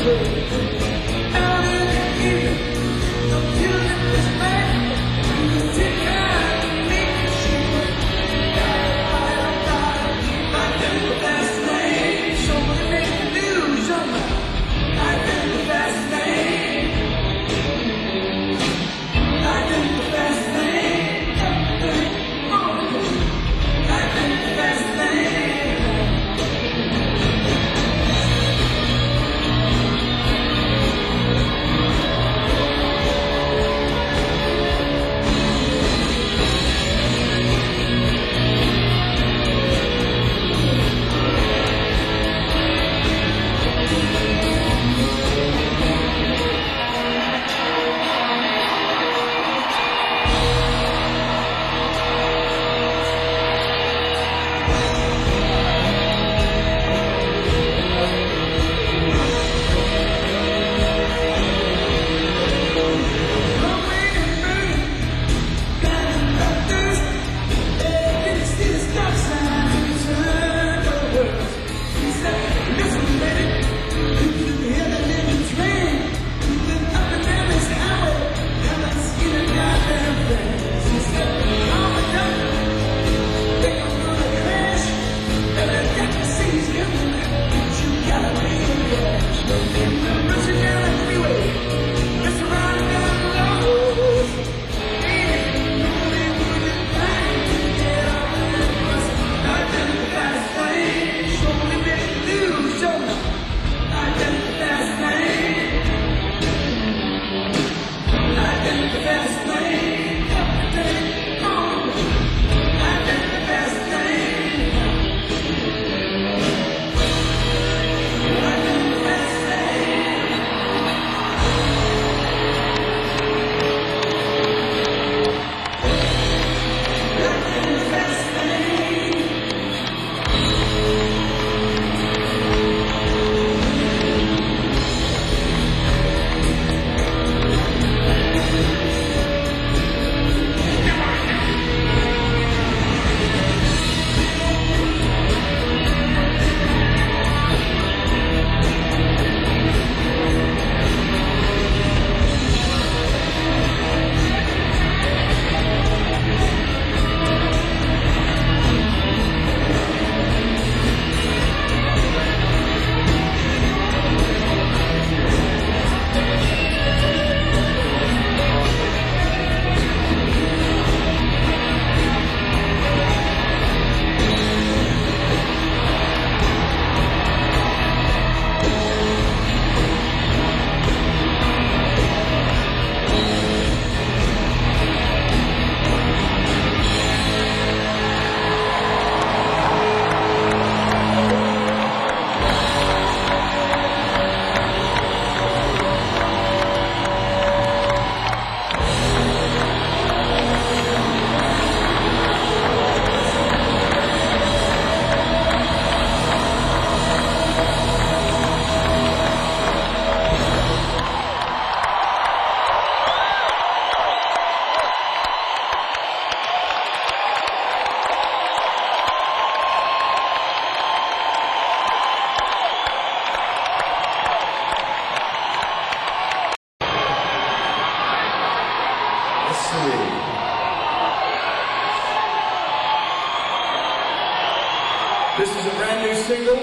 This is a brand new single.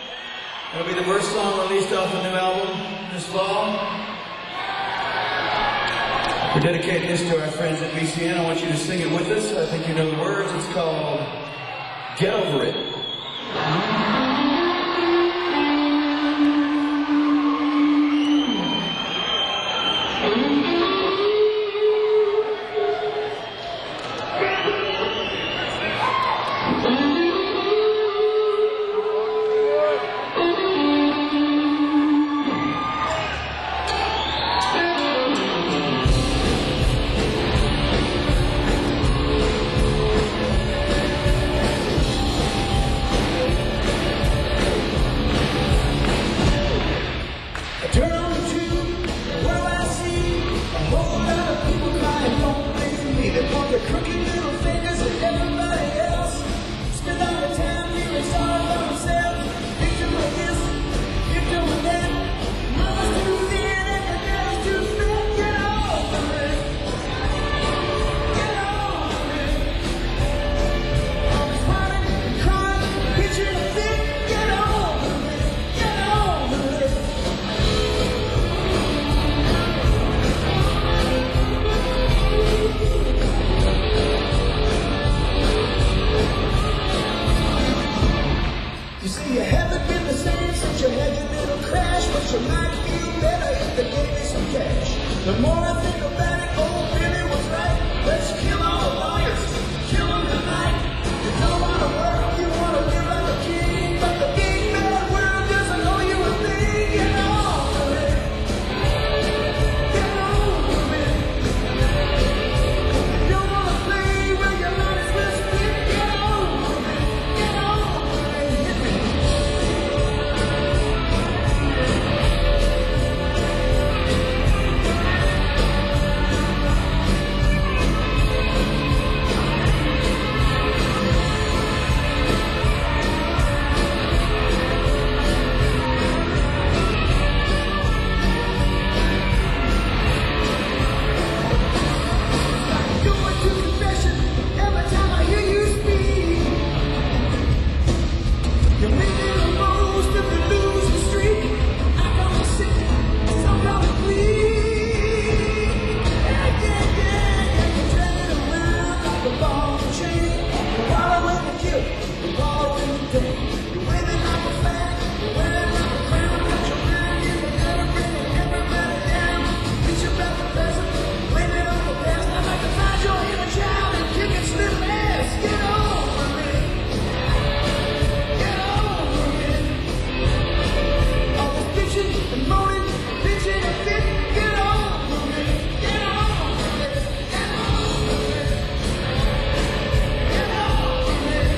It'll be the first song released off the new album this fall. We're dedicating this to our friends at B C N. I want you to sing it with us. I think you know the words. It's called Get Over It. they gave me some cash. The more I think about it, old Billy was right. Let's kill all the lawyers, kill them tonight. You don't want to work, you want to live like a king, but the big bad world doesn't owe you a thing. Get over it. Get over it. You don't want to play where your life is risky. Get over it. Get over it. Hit me. Going to confession every time I hear you speak. You're making the most of the losing streak. I'm gonna sit, I'm gonna bleed. Yeah, yeah, yeah, yeah. You're dragging around like a ball and chain. You're wallowing the guilt, you're wallowing the pain. You're waving like a flag, you're wearing like a crown. Got your mind in the gutter, bringing everybody down. Reach about the present, blame it on the past. I'd like to find your inner child and kick its little ass. Get over it. Get over it. All this bitching and moaning, bitching and fit. Get over it. Get over it. Get over it. Get over it.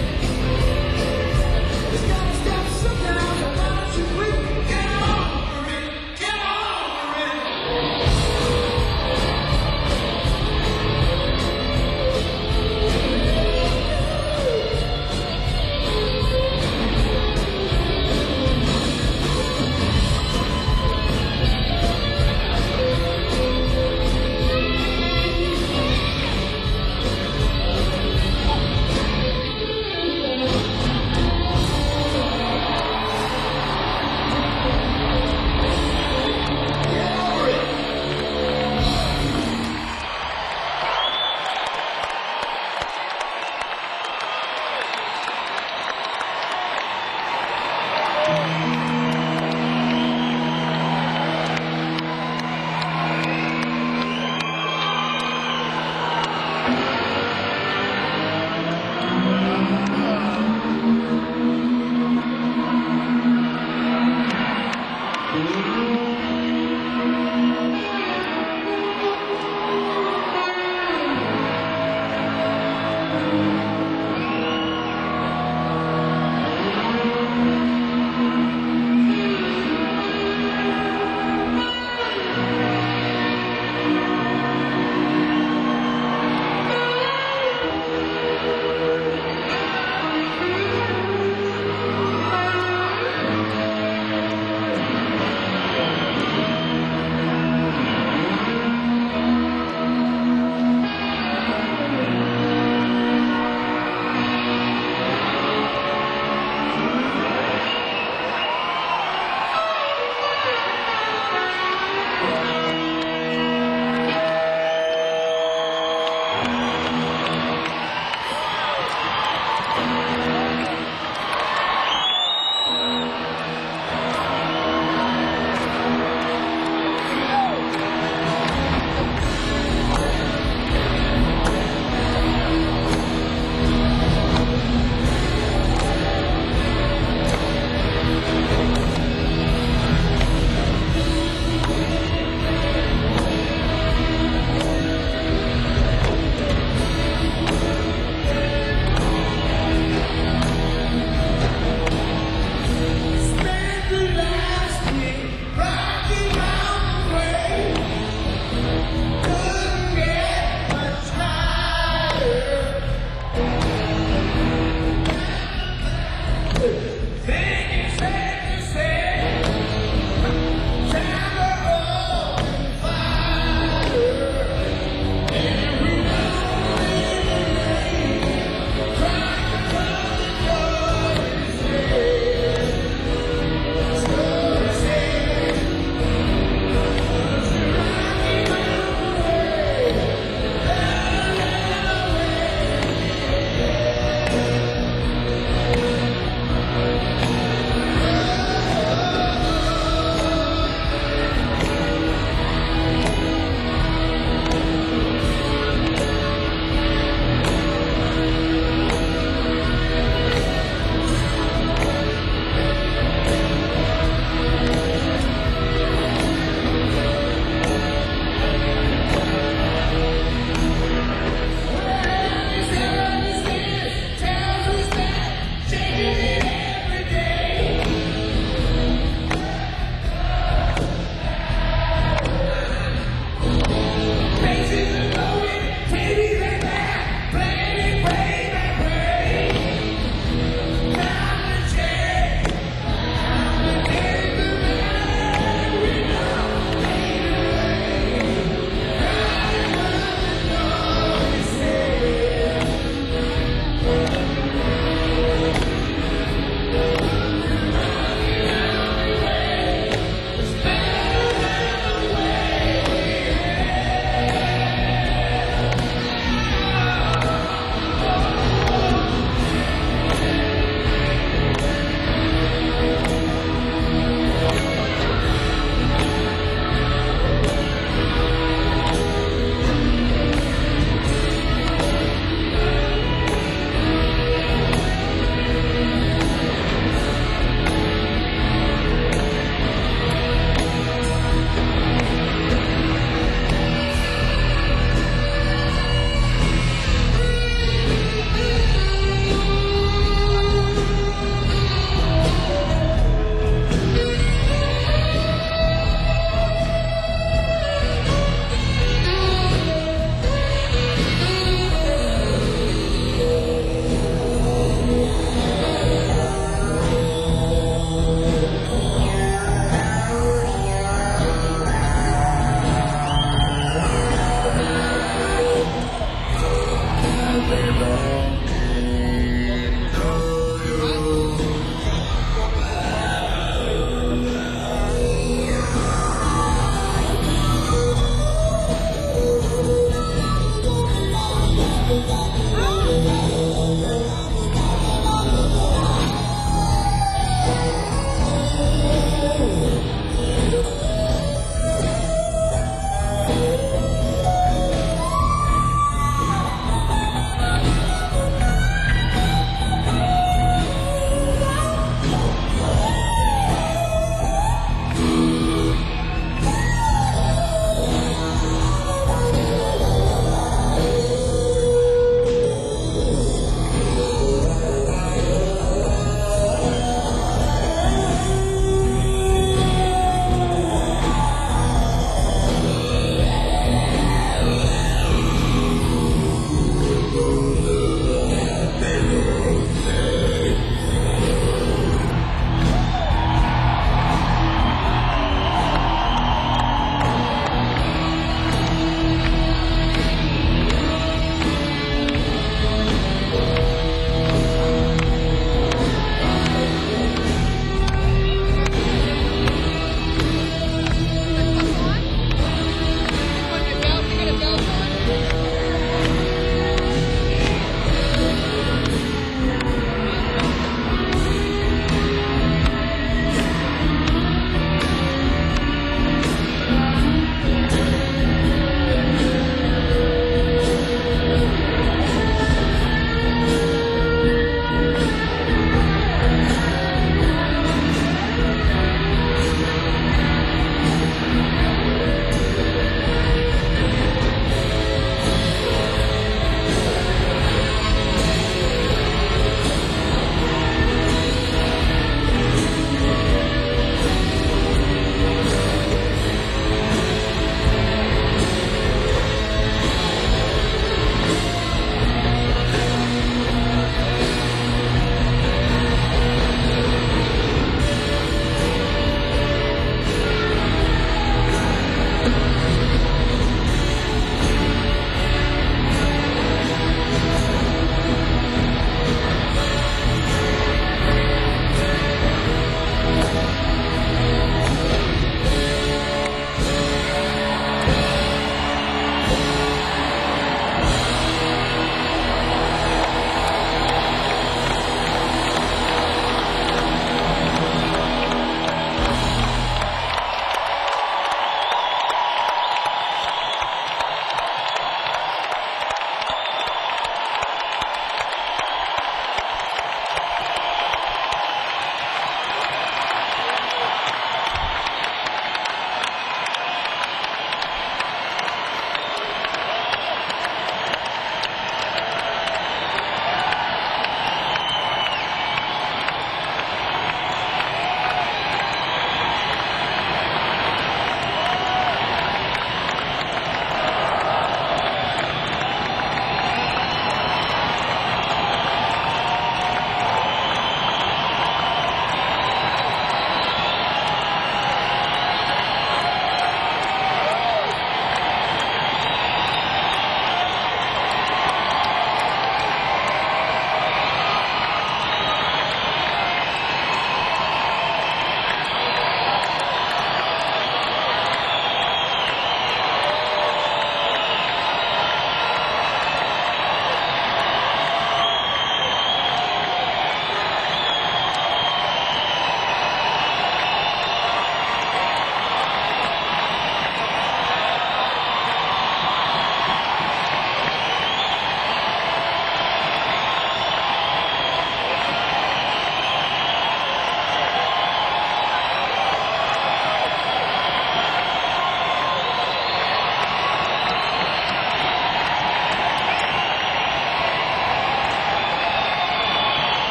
It's gotta stop sometimes. Why don't you quit? Get over it. Get over it. Get over it.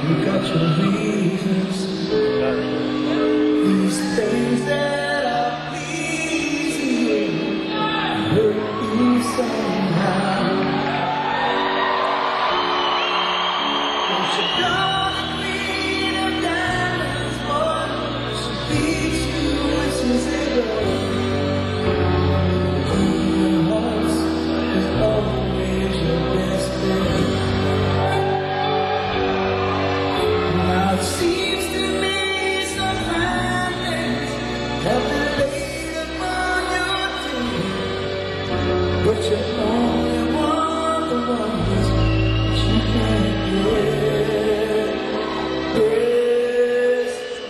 You got your reasons. These things that are pleasing hurt you somehow. Don't you know the queen of diamonds, boy? She beats you when she's able. Your heart is always your best friend. Now it seems to me some kindness have been laid upon your feet, but you're only one of the ones that you can't get. Yes,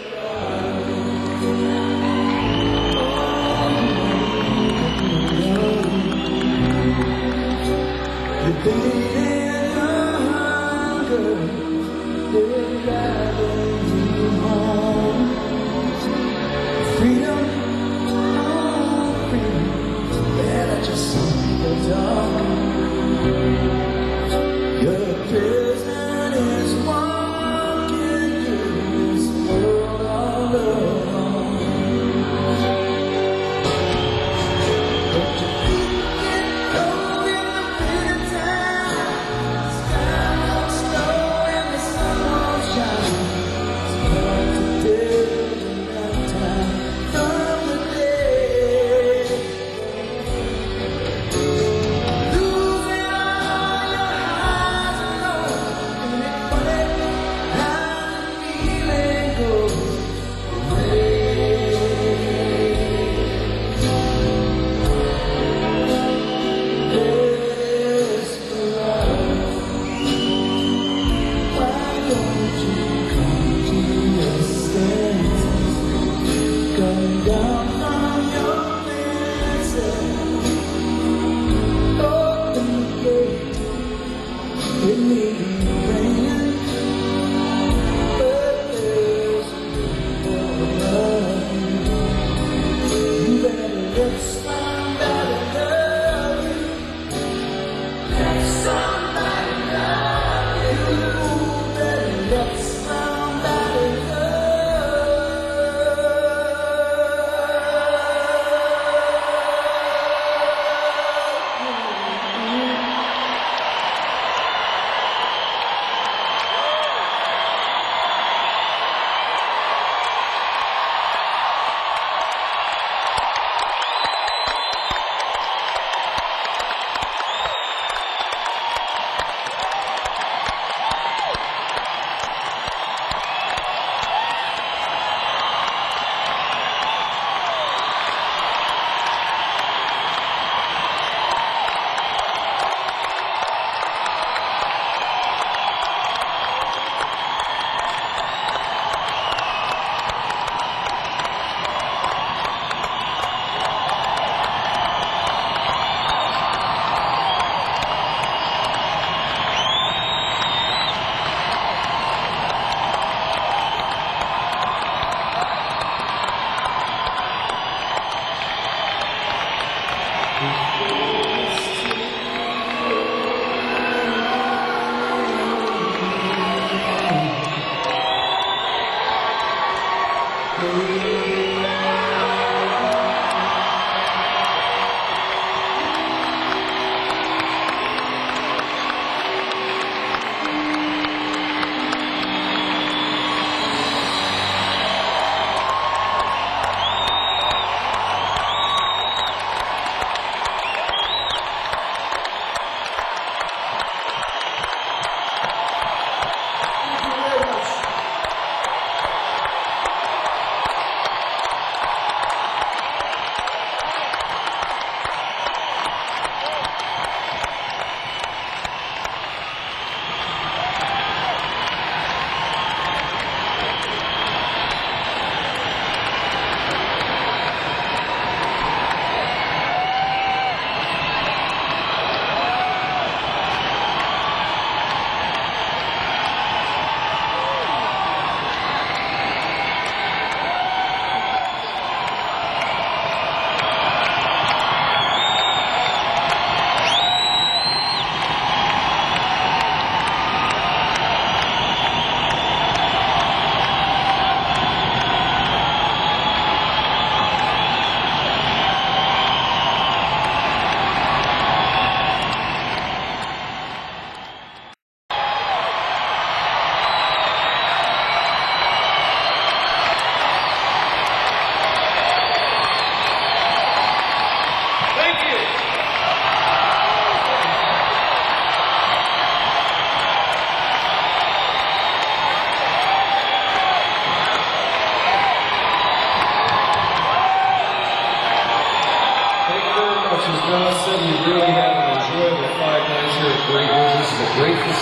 you're being younger, you're driving.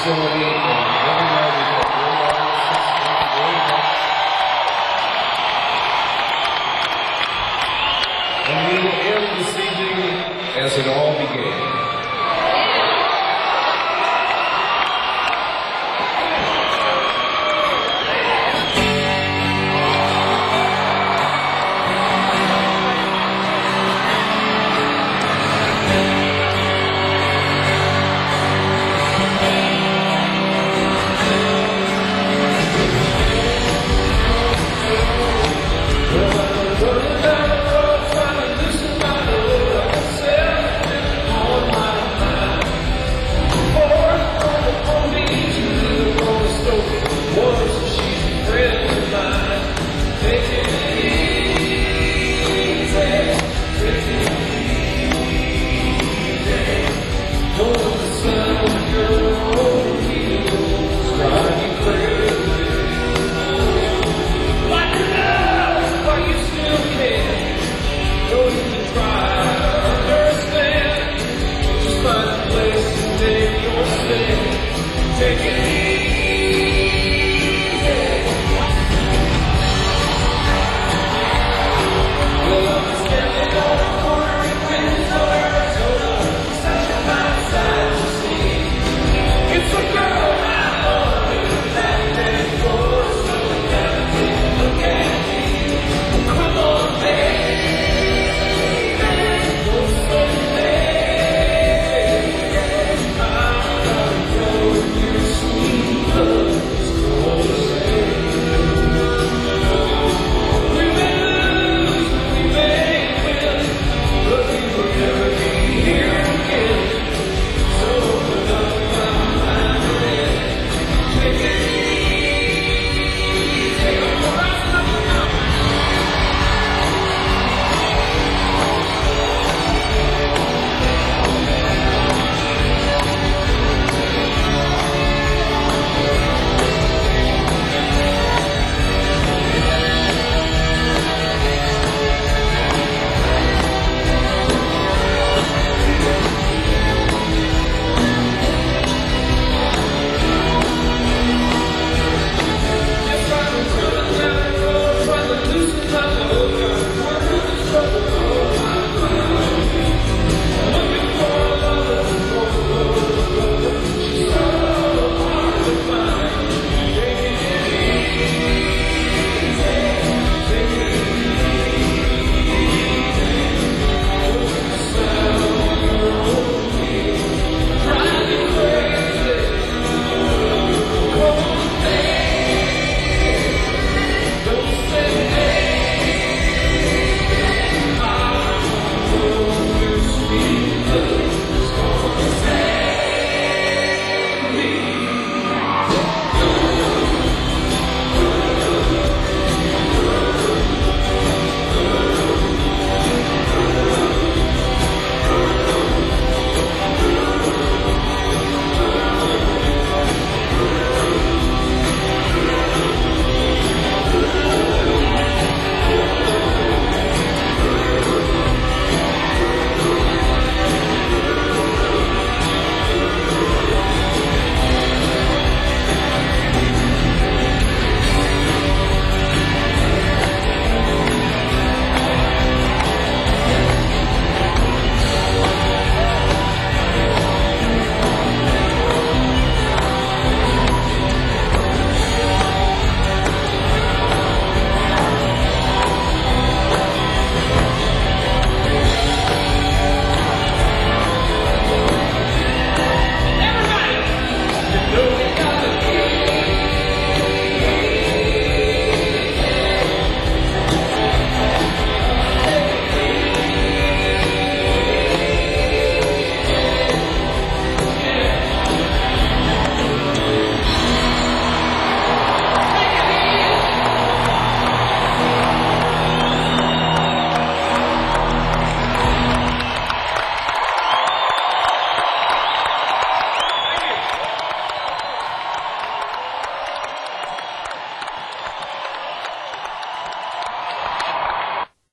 facility